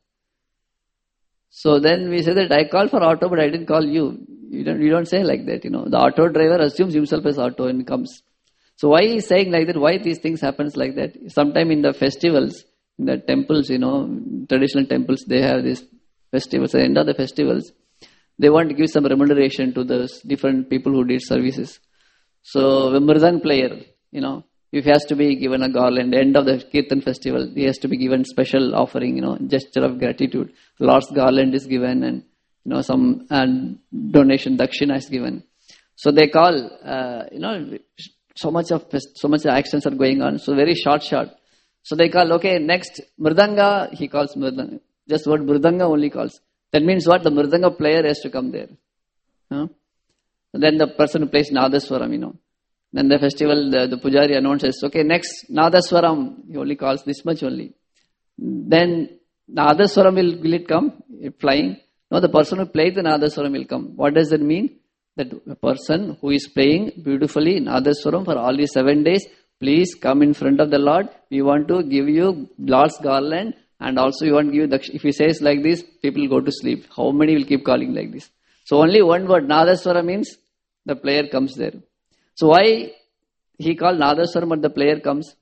Speaker 1: So then we say that I called for auto, but I didn't call you. You don't, you don't say like that, you know. The auto driver assumes himself as auto and comes. So why he is saying like that? Why these things happens like that? Sometime in the festivals, in the temples, you know, traditional temples, they have these festivals. At the end of the festivals, they want to give some remuneration to the different people who did services. So the Mridang player, you know, if he has to be given a garland, end of the Kirtan festival, he has to be given special offering, you know, gesture of gratitude. Lord's garland is given and, you know, some and donation, dakshina is given. So they call, uh, you know, so much of so much actions are going on. So very short, short. So they call, okay, next, Mridanga, he calls Mridanga. Just word Mridanga only calls. That means what? The Mridanga player has to come there. Huh? Then the person who plays Nadaswaram, you know. Then the festival, the, the Pujari announces, okay, next, Nadaswaram. He only calls this much only. Then Nadaswaram will, will it come? Flying? No, the person who plays the Nadaswaram will come. What does that mean? That the person who is playing beautifully Nadaswaram for all these seven days, please come in front of the Lord. We want to give you Lord's garland and also we want to give you the, if he says like this, people go to sleep. How many will keep calling like this? So only one word, Nadaswara, means the player comes there. So why he called Nadaswara but the player comes?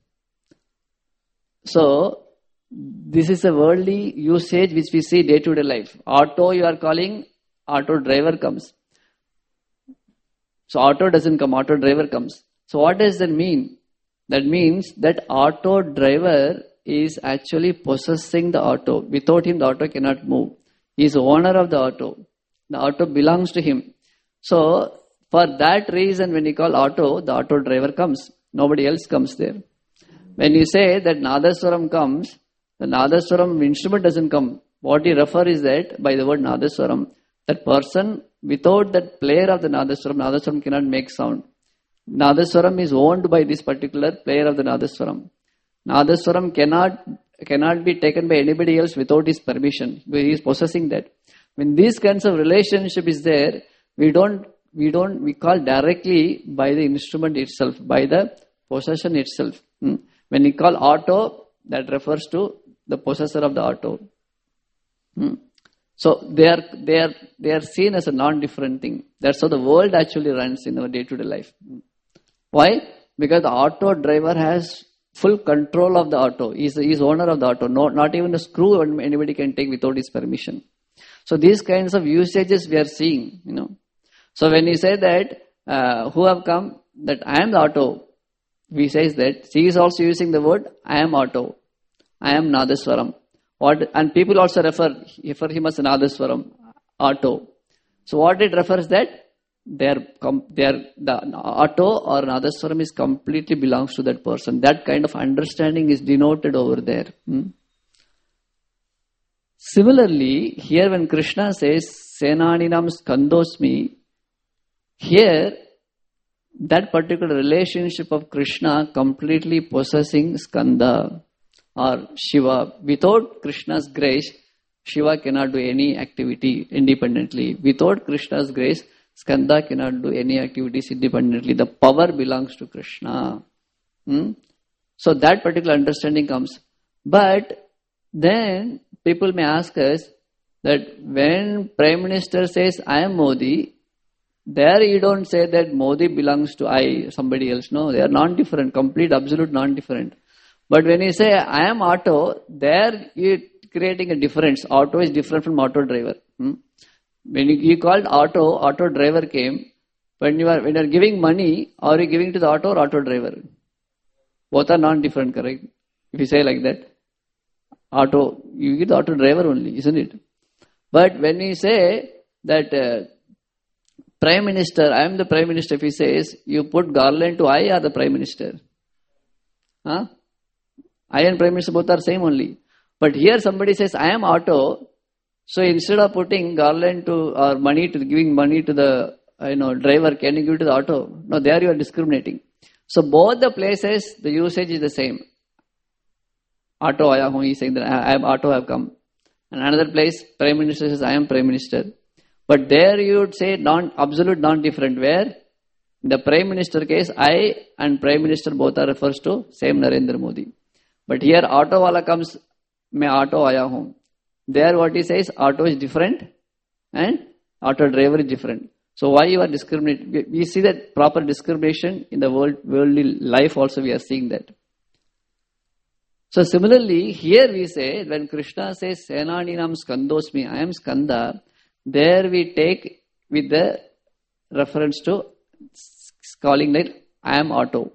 Speaker 1: So this is a worldly usage which we see day to day life. Auto you are calling, auto driver comes. So auto doesn't come, auto driver comes. So what does that mean? That means that auto driver is actually possessing the auto. Without him, the auto cannot move. He is owner of the auto. The auto belongs to him. So, for that reason, when you call auto, the auto driver comes. Nobody else comes there. When you say that Nadaswaram comes, the Nadaswaram instrument doesn't come. What you refer is that, by the word Nadaswaram, that person, without that player of the Nadaswaram, Nadaswaram cannot make sound. Nadaswaram is owned by this particular player of the Nadaswaram. Nadaswaram cannot, cannot be taken by anybody else without his permission. He is possessing that. When these kinds of relationship is there, we don't, we don't, we call directly by the instrument itself, by the possession itself. Hmm? When we call auto, that refers to the possessor of the auto. Hmm? So they are, they are, they are seen as a non-different thing. That's how the world actually runs in our day-to-day life. Why? Because the auto driver has full control of the auto. He is he is owner of the auto. No, not even a screw anybody can take without his permission. So these kinds of usages we are seeing, you know. So when he say that, uh, who have come, that I am the auto, we says that, he is also using the word, I am auto, I am Nadaswaram. What, and people also refer, refer him as Nadaswaram, auto. So what it refers that, they are, they are, the auto or Nadaswaram is completely belongs to that person. That kind of understanding is denoted over there. Hmm? Similarly, here when Krishna says, Senaninam Skandosmi, here, that particular relationship of Krishna completely possessing Skanda or Shiva. Without Krishna's grace, Shiva cannot do any activity independently. Without Krishna's grace, Skanda cannot do any activities independently. The power belongs to Krishna. Hmm? So that particular understanding comes. But then people may ask us that when Prime Minister says, I am Modi, there you don't say that Modi belongs to I, somebody else. No, they are non-different, complete, absolute non-different. But when you say, I am auto, there you are creating a difference. Auto is different from auto driver. Hmm? When you, you called auto, auto driver came. When you are when you are giving money, are you giving to the auto or auto driver? Both are non-different, correct? If you say like that. Auto, you give the auto driver only, isn't it? But when you say that uh, Prime Minister, I am the Prime Minister, if he says, you put garland to I or the Prime Minister? Huh? I and Prime Minister both are same only. But here somebody says, I am auto, so instead of putting garland to, or money to, giving money to the, you know, driver, can you give to the auto? No, there you are discriminating. So both the places, the usage is the same. Auto, I am, he is saying that I am auto, I have come. And another place, Prime Minister says, I am Prime Minister. But there you would say non absolute non-different, where in the Prime Minister case, I and Prime Minister both are refers to same Narendra Modi. But here auto wala comes, मैं auto आया हूँ. There what he says, auto is different and auto driver is different. So why you are discriminating? We see that proper discrimination in the world, worldly life also we are seeing that. So similarly, here we say, when Krishna says, Senaninam Skandosmi, I am Skanda, there we take with the reference to calling that I am auto.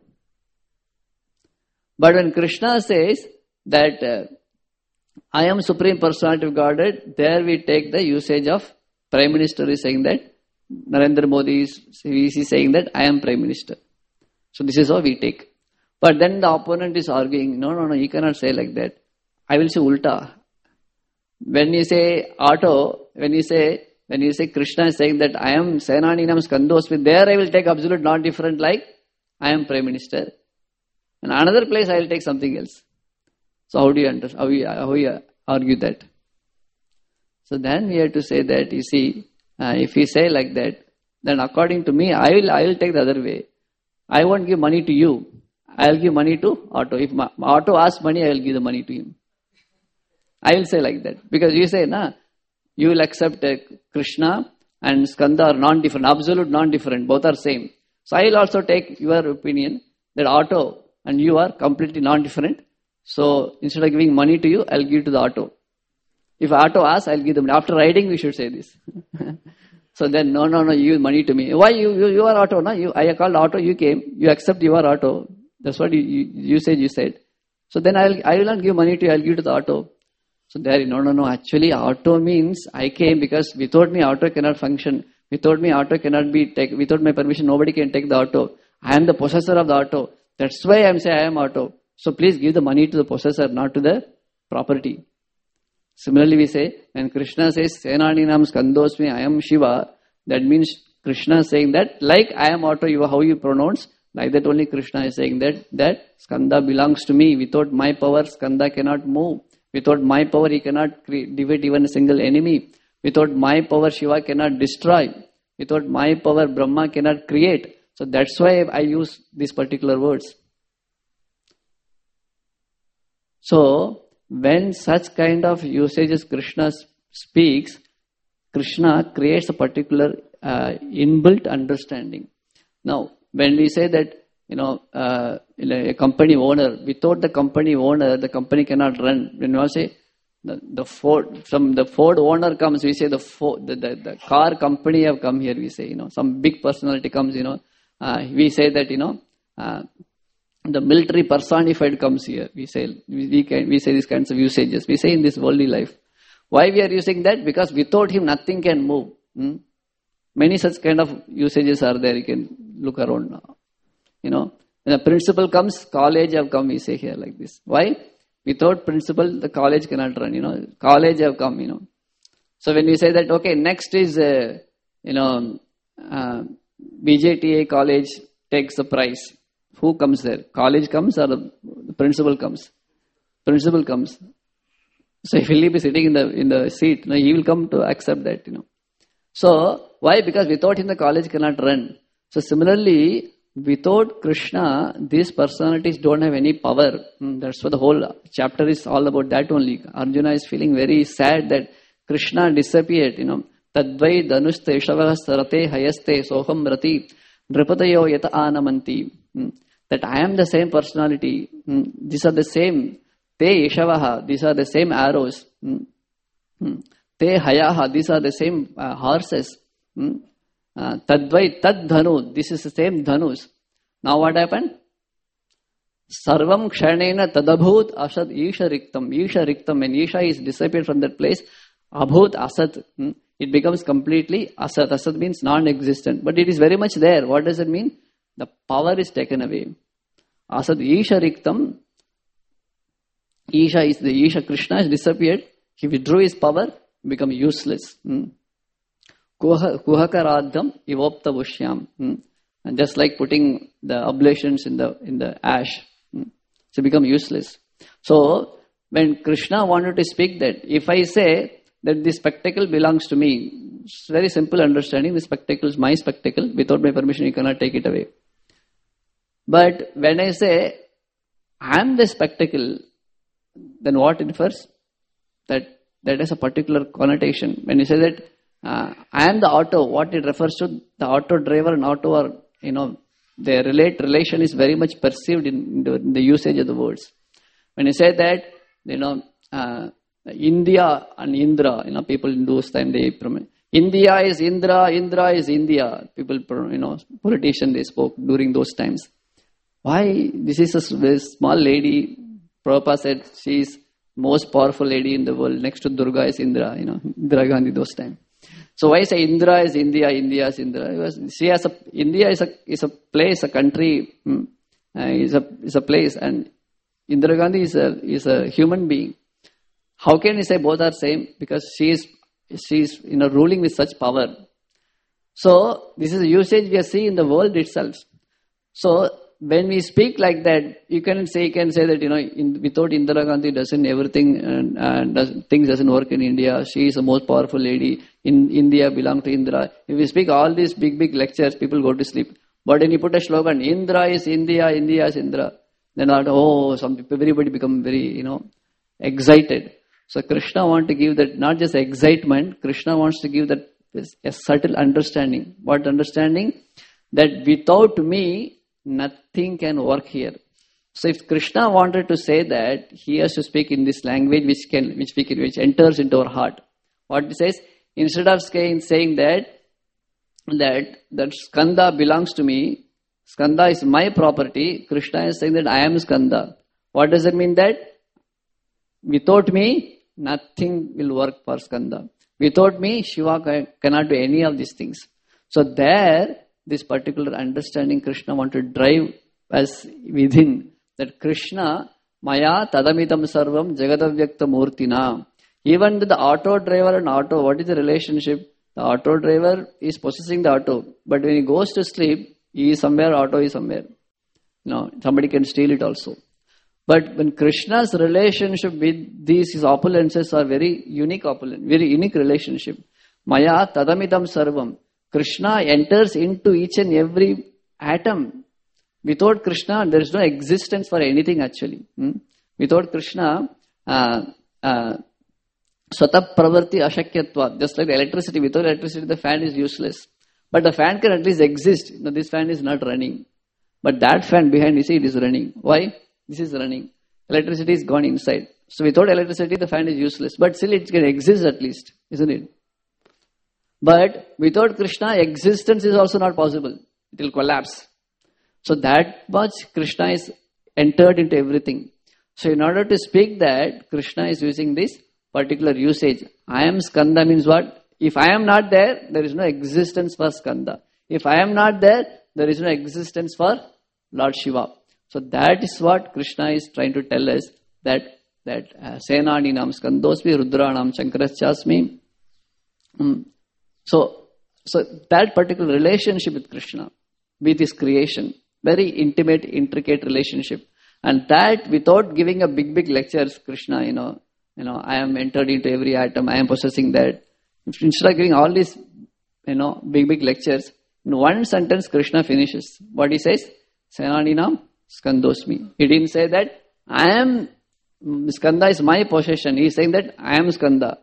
Speaker 1: But when Krishna says that uh, I am Supreme Personality of Godhead, there we take the usage of Prime Minister is saying that, Narendra Modi is, is saying that I am Prime Minister. So this is how we take. But then the opponent is arguing, no, no, no, you cannot say like that. I will say ulta. When you say auto, when you say, when you say Krishna is saying that I am Senaninam Skandosmi, there I will take absolute non-different like I am Prime Minister. And another place I will take something else. So how do you understand? How you, how you argue that? So then we have to say that, you see, uh, if you say like that, then according to me, I will, I will take the other way. I won't give money to you. I will give money to auto. If my, my auto asks money, I will give the money to him. I will say like that. Because you say, nah, you will accept uh, Krishna and Skanda are non-different, absolute non-different, both are same. So I will also take your opinion that auto and you are completely non-different. So instead of giving money to you, I will give to the auto. If auto asks, I will give them. After riding, we should say this. So then, no, no, no, you give money to me. Why you, you, you are auto, no? You, I called auto, you came, you accept you are auto. That's what you, you, you said, you said. So then I will, I will not give money to you, I will give to the auto. So there, no, no, no. Actually, auto means I came because without me, auto cannot function. Without me, auto cannot be take. Without my permission, nobody can take the auto. I am the possessor of the auto. That's why I am saying I am auto. So please give the money to the possessor, not to the property. Similarly, we say when Krishna says Senaninam Skandosmi, I am Shiva. That means Krishna is saying that like I am auto. You how you pronounce like that only Krishna is saying that that Skanda belongs to me. Without my power, Skanda cannot move. Without my power, he cannot create, defeat even a single enemy. Without my power, Shiva cannot destroy. Without my power, Brahma cannot create. So that's why I use these particular words. So, when such kind of usages Krishna speaks, Krishna creates a particular uh, inbuilt understanding. Now, when we say that, you know, uh, a company owner, without the company owner, the company cannot run. When you say the, the Ford, some the Ford owner comes, we say the, Ford, the, the the car company have come here. We say, you know, some big personality comes, you know, uh, we say that, you know, uh, the military personified comes here. We say we, we can we say these kinds of usages. We say in this worldly life. Why we are using that? Because without him, nothing can move. Hmm? Many such kind of usages are there. You can look around now. You know, when a principal comes, college have come, we say here like this. Why? Without principal, the college cannot run, you know. College have come, you know. So when we say that, okay, next is, uh, you know, uh, B J T A college takes the prize. Who comes there? College comes or the, the principal comes? Principal comes. So if he'll be sitting in the in the seat, you know, he will come to accept that, you know. So, why? Because without him, the college cannot run. So similarly, without Krishna, these personalities don't have any power. That's what the whole chapter is all about, that only. Arjuna is feeling very sad that Krishna disappeared, you know. Tadvai dhanuste shavah sarate hayaste soham rati dripatayo yata anamanti. That I am the same personality. These are the same. Te yeshavaha, these are the same arrows. Te hayaha, these are the same uh, horses. Uh, Tadvai tad dhanu, this is the same dhanus. Now what happened? Sarvam kshanena tadabhut asad isha riktam. Isha riktam, when isha is disappeared from that place, abhut asat, hmm, it becomes completely asat. Asat means non-existent. But it is very much there. What does it mean? The power is taken away. Asad isha riktam. Isha is the Isha. Krishna has disappeared. He withdrew his power, become useless. Hmm. Kuhakaradham ivopta bushyam. And just like putting the oblations in the in the ash. Hmm. So become useless. So when Krishna wanted to speak that, if I say that this spectacle belongs to me, it's very simple understanding. This spectacle is my spectacle. Without my permission, you cannot take it away. But when I say I am the spectacle, then what infers? That that has a particular connotation. When you say that uh, I am the auto, what it refers to, the auto driver and auto are, you know, their relate relation is very much perceived in, in, the, in the usage of the words. When you say that, you know, uh, India and Indra, you know, people in those times, they India is Indra, Indra is India. People, you know, politicians, they spoke during those times. Why? This is a very small lady. Prabhupada said she is most powerful lady in the world. Next to Durga is Indra, you know, Indira Gandhi those times. So why say Indra is India, India is Indra? Because she has a, India is a is a place, a country, hmm, uh, is a is a place, and Indira Gandhi is a is a human being. How can we say both are same? Because she is she is, you know, ruling with such power. So this is a usage we are seeing in the world itself. So when we speak like that, you can say you can say that, you know, in, without Indira Gandhi, doesn't everything and, and does, things doesn't work in India. She is the most powerful lady in India. Belong to Indra. If we speak all these big big lectures, people go to sleep. But when you put a slogan, Indra is India, India is Indra, then not, oh, some people, everybody become very, you know, excited. So Krishna wants to give that, not just excitement. Krishna wants to give that a subtle understanding. What understanding? That without me, nothing can work here. So if Krishna wanted to say that, he has to speak in this language which can, which we can, which enters into our heart. What he says, instead of saying, saying that, that, that Skanda belongs to me, Skanda is my property, Krishna is saying that I am Skanda. What does it mean that? Without me, nothing will work for Skanda. Without me, Shiva cannot do any of these things. So there, this particular understanding Krishna want to drive us within, that Krishna, Maya Tadamidam Sarvam Jagadavyakta Murtina. Even with the auto driver and auto, what is the relationship? The auto driver is possessing the auto, but when he goes to sleep, he is somewhere, auto is somewhere. No, somebody can steal it also. But when Krishna's relationship with these his opulences are very unique opulence, very unique relationship. Maya Tadamidam Sarvam. Krishna enters into each and every atom. Without Krishna, there is no existence for anything actually. Hmm? Without Krishna, uh, uh, Swata Pravarti Ashakyatva. Just like the electricity, without electricity the fan is useless. But the fan can at least exist. Now, this fan is not running. But that fan behind, you see, it is running. Why? This is running. Electricity is gone inside. So without electricity, the fan is useless. But still it can exist at least, isn't it? But without Krishna, existence is also not possible. It will collapse. So that much Krishna is entered into everything. So in order to speak that, Krishna is using this particular usage. I am Skanda means what? If I am not there, there is no existence for Skanda. If I am not there, there is no existence for Lord Shiva. So that is what Krishna is trying to tell us, that that uh, Senaninam Skandosmi Rudranam Shankarachasmi. Mm. So, so that particular relationship with Krishna, with his creation, very intimate, intricate relationship. And that without giving a big, big lectures, Krishna, you know, you know, I am entered into every atom, I am possessing that. Instead of giving all these, you know, big, big lectures, in one sentence Krishna finishes. What he says? Senaninam Skandosmi. He didn't say that I am, Skanda is my possession. He is saying that I am Skanda.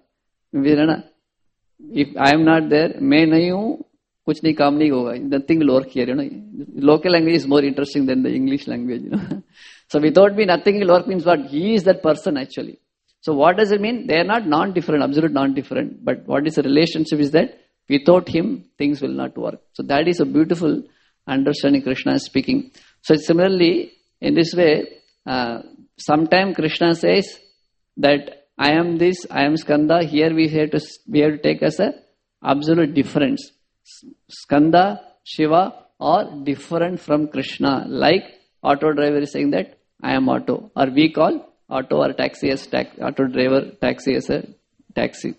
Speaker 1: If I am not there, मैं नहीं हूँ, कुछ नहीं काम नहीं होगा. Nothing will work here. You know, local language is more interesting than the English language. You know, so without me, nothing will work means what? He is that person actually. So what does it mean? They are not non-different, absolute non-different. But what is the relationship is that without him, things will not work. So that is a beautiful understanding Krishna is speaking. So similarly, in this way, uh, sometime Krishna says that I am this, I am Skanda. Here we have to we have to take as a absolute difference. Skanda, Shiva are different from Krishna. Like auto driver is saying that I am auto, or we call auto or taxi as tax, auto driver, taxi as a taxi.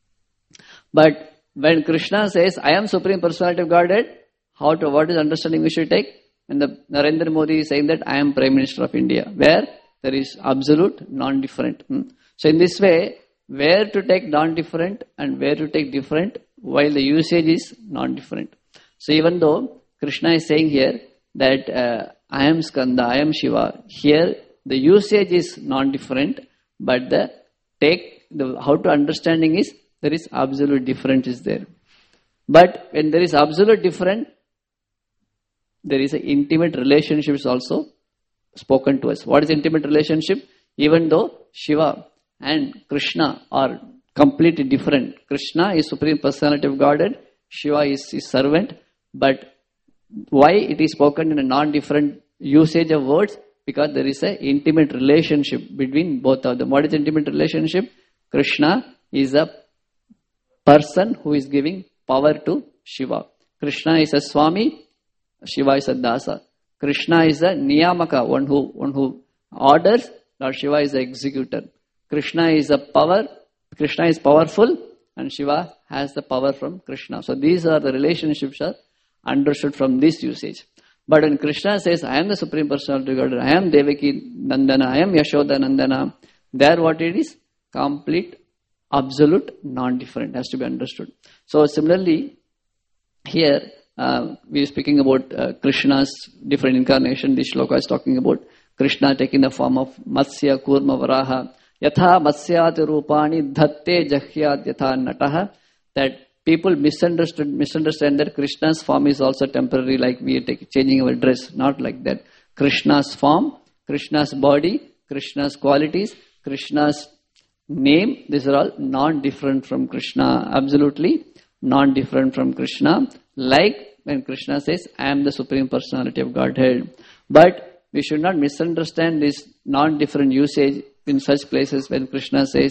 Speaker 1: But when Krishna says I am Supreme Personality of Godhead, how to what is understanding we should take? And the Narendra Modi is saying that I am Prime Minister of India, where there is absolute non-different. Hmm? So in this way, where to take non-different and where to take different, while the usage is non-different. So even though Krishna is saying here that uh, I am Skanda, I am Shiva, here the usage is non-different, but the take the how to understanding is there is absolute difference is there. But when there is absolute different, there is an intimate relationship is also spoken to us. What is intimate relationship? Even though Shiva and Krishna are completely different. Krishna is Supreme Personality of Godhead, Shiva is his servant. But why it is spoken in a non-different usage of words? Because there is an intimate relationship between both of them. What is intimate relationship? Krishna is a person who is giving power to Shiva. Krishna is a Swami, Shiva is a Dasa. Krishna is a Niyamaka, one who one who orders, Lord Shiva is the executor. Krishna is a power, Krishna is powerful, and Shiva has the power from Krishna. So these are the relationships are understood from this usage. But when Krishna says, I am the Supreme Personality of Godhead, I am Devaki Nandana, I am Yashoda Nandana, there what it is? Complete, absolute, non-different, has to be understood. So similarly, here uh, we are speaking about uh, Krishna's different incarnation. This shloka is talking about Krishna taking the form of Matsya, Kurma, Varaha, Yatha Matsyat Rupani Dhatte Jahyat Yatha Nataha. That people misunderstood, misunderstand that Krishna's form is also temporary, like we are take, changing our dress. Not like that. Krishna's form, Krishna's body, Krishna's qualities, Krishna's name, these are all non-different from Krishna. Absolutely non-different from Krishna. Like when Krishna says, I am the Supreme Personality of Godhead. But we should not misunderstand this non-different usage in such places when Krishna says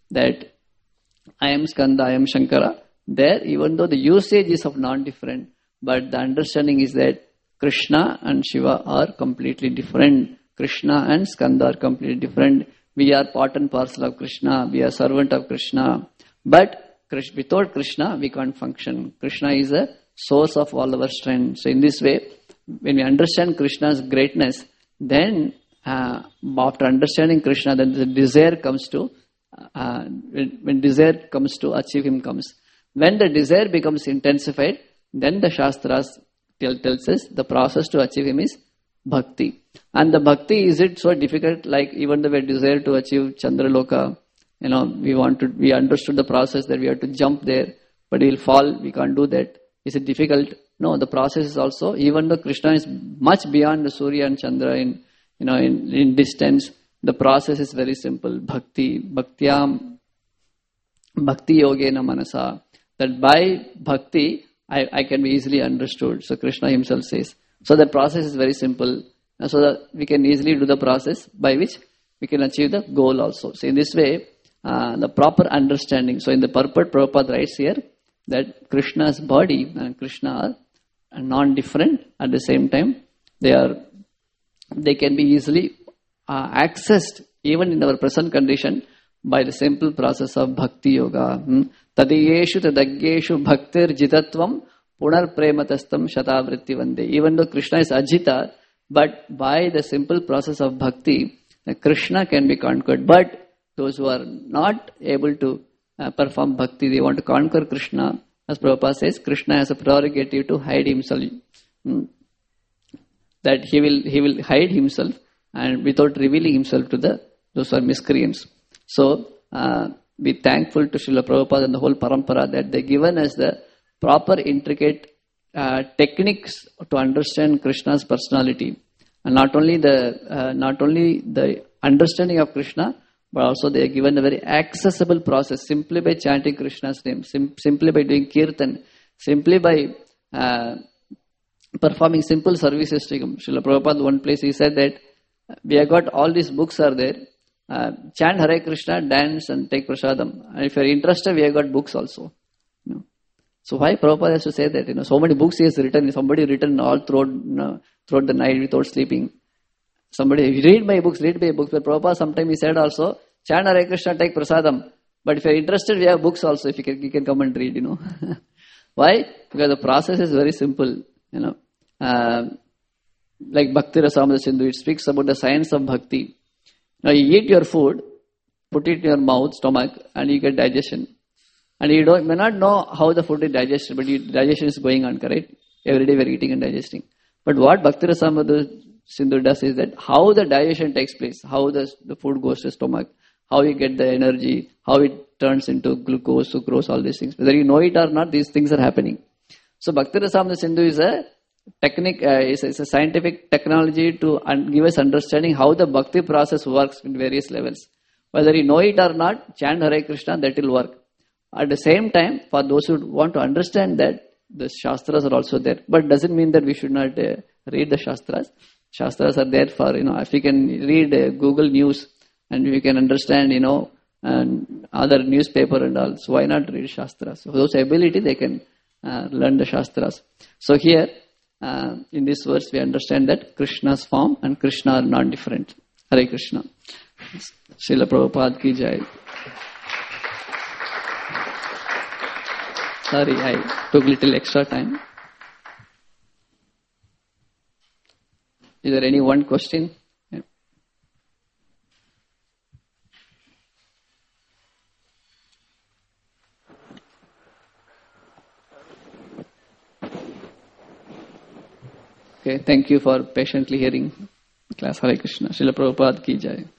Speaker 1: that I am Skanda, I am Shankara. There, even though the usage is of non-different, but the understanding is that Krishna and Shiva are completely different. Krishna and Skanda are completely different. We are part and parcel of Krishna. We are servant of Krishna. But without Krishna, we can't function. Krishna is a source of all our strength. So in this way, when we understand Krishna's greatness, then uh, after understanding Krishna, then the desire comes to, uh, when, when desire comes to achieve Him comes. When the desire becomes intensified, then the Shastras tell, tells us the process to achieve Him is bhakti. And the bhakti, is it so difficult? Like even though we desire to achieve Chandraloka, you know, we want to, we understood the process that we have to jump there, but we'll fall, we can't do that. Is it difficult? No, the process is also, even though Krishna is much beyond the Surya and Chandra in, you know, in, in distance, the process is very simple. Bhakti, bhaktyam, bhakti yogena manasa. That by bhakti, I, I can be easily understood. So Krishna himself says. So the process is very simple. So that we can easily do the process by which we can achieve the goal also. So in this way, uh, the proper understanding. So in the purport, Prabhupada writes here that Krishna's body and Krishna are non-different. At the same time, they are, they can be easily uh, accessed even in our present condition by the simple process of bhakti yoga. Hmm? Tadiyeshu tadagyeshu bhaktir jitatvam punar prematastam shatabritti vande. Even though Krishna is Ajita, but by the simple process of bhakti, Krishna can be conquered. But those who are not able to uh, perform bhakti, they want to conquer Krishna. As Prabhupada says, Krishna has a prerogative to hide himself. Hmm? That he will he will hide himself and without revealing himself to the those who are miscreants. So, uh, be thankful to Srila Prabhupada and the whole parampara that they given us the proper intricate uh, techniques to understand Krishna's personality. And not only the uh, not only the understanding of Krishna, but also they are given a very accessible process simply by chanting Krishna's name, sim- simply by doing kirtan, simply by uh, performing simple services to him. Srila Prabhupada, one place he said that we have got all these books are there. Uh, chant Hare Krishna, dance and take prasadam. And if you are interested, we have got books also. You know. So why Prabhupada has to say that? You know, so many books he has written. Somebody written all throughout, you know, throughout the night without sleeping. Somebody read my books, read my books. But Prabhupada sometimes he said also, chant Hare Krishna, take prasadam. But if you are interested, we have books also. If you can, you can come and read. You know, why? Because the process is very simple. You know, uh, like Bhakti Rasamrita Sindhu, it speaks about the science of bhakti. Now you eat your food, put it in your mouth, stomach, and you get digestion. And you don't may not know how the food is digested, but you, digestion is going on, correct? Every day we are eating and digesting. But what Bhakti Rasamrita Sindhu does is that how the digestion takes place, how the, the food goes to stomach, how you get the energy, how it turns into glucose, sucrose, all these things. Whether you know it or not, these things are happening. So Bhakti Rasamrita Sindhu is a technique, uh, is, a, is a scientific technology to un- give us understanding how the bhakti process works in various levels. Whether you know it or not, chant Hare Krishna, that will work. At the same time, for those who want to understand that, the Shastras are also there. But doesn't mean that we should not uh, read the Shastras. Shastras are there for, you know, if you can read uh, Google News and you can understand, you know, and other newspaper and all. So why not read Shastras? So those ability, they can uh, learn the Shastras. So here, Uh, in this verse we understand that Krishna's form and Krishna are not different. Hare Krishna. Srila Prabhupada ki jai. Sorry, I took little extra time. Is there any one question? Yeah. Okay, thank you for patiently hearing class. Hare Krishna. Srila Prabhupada ki jai.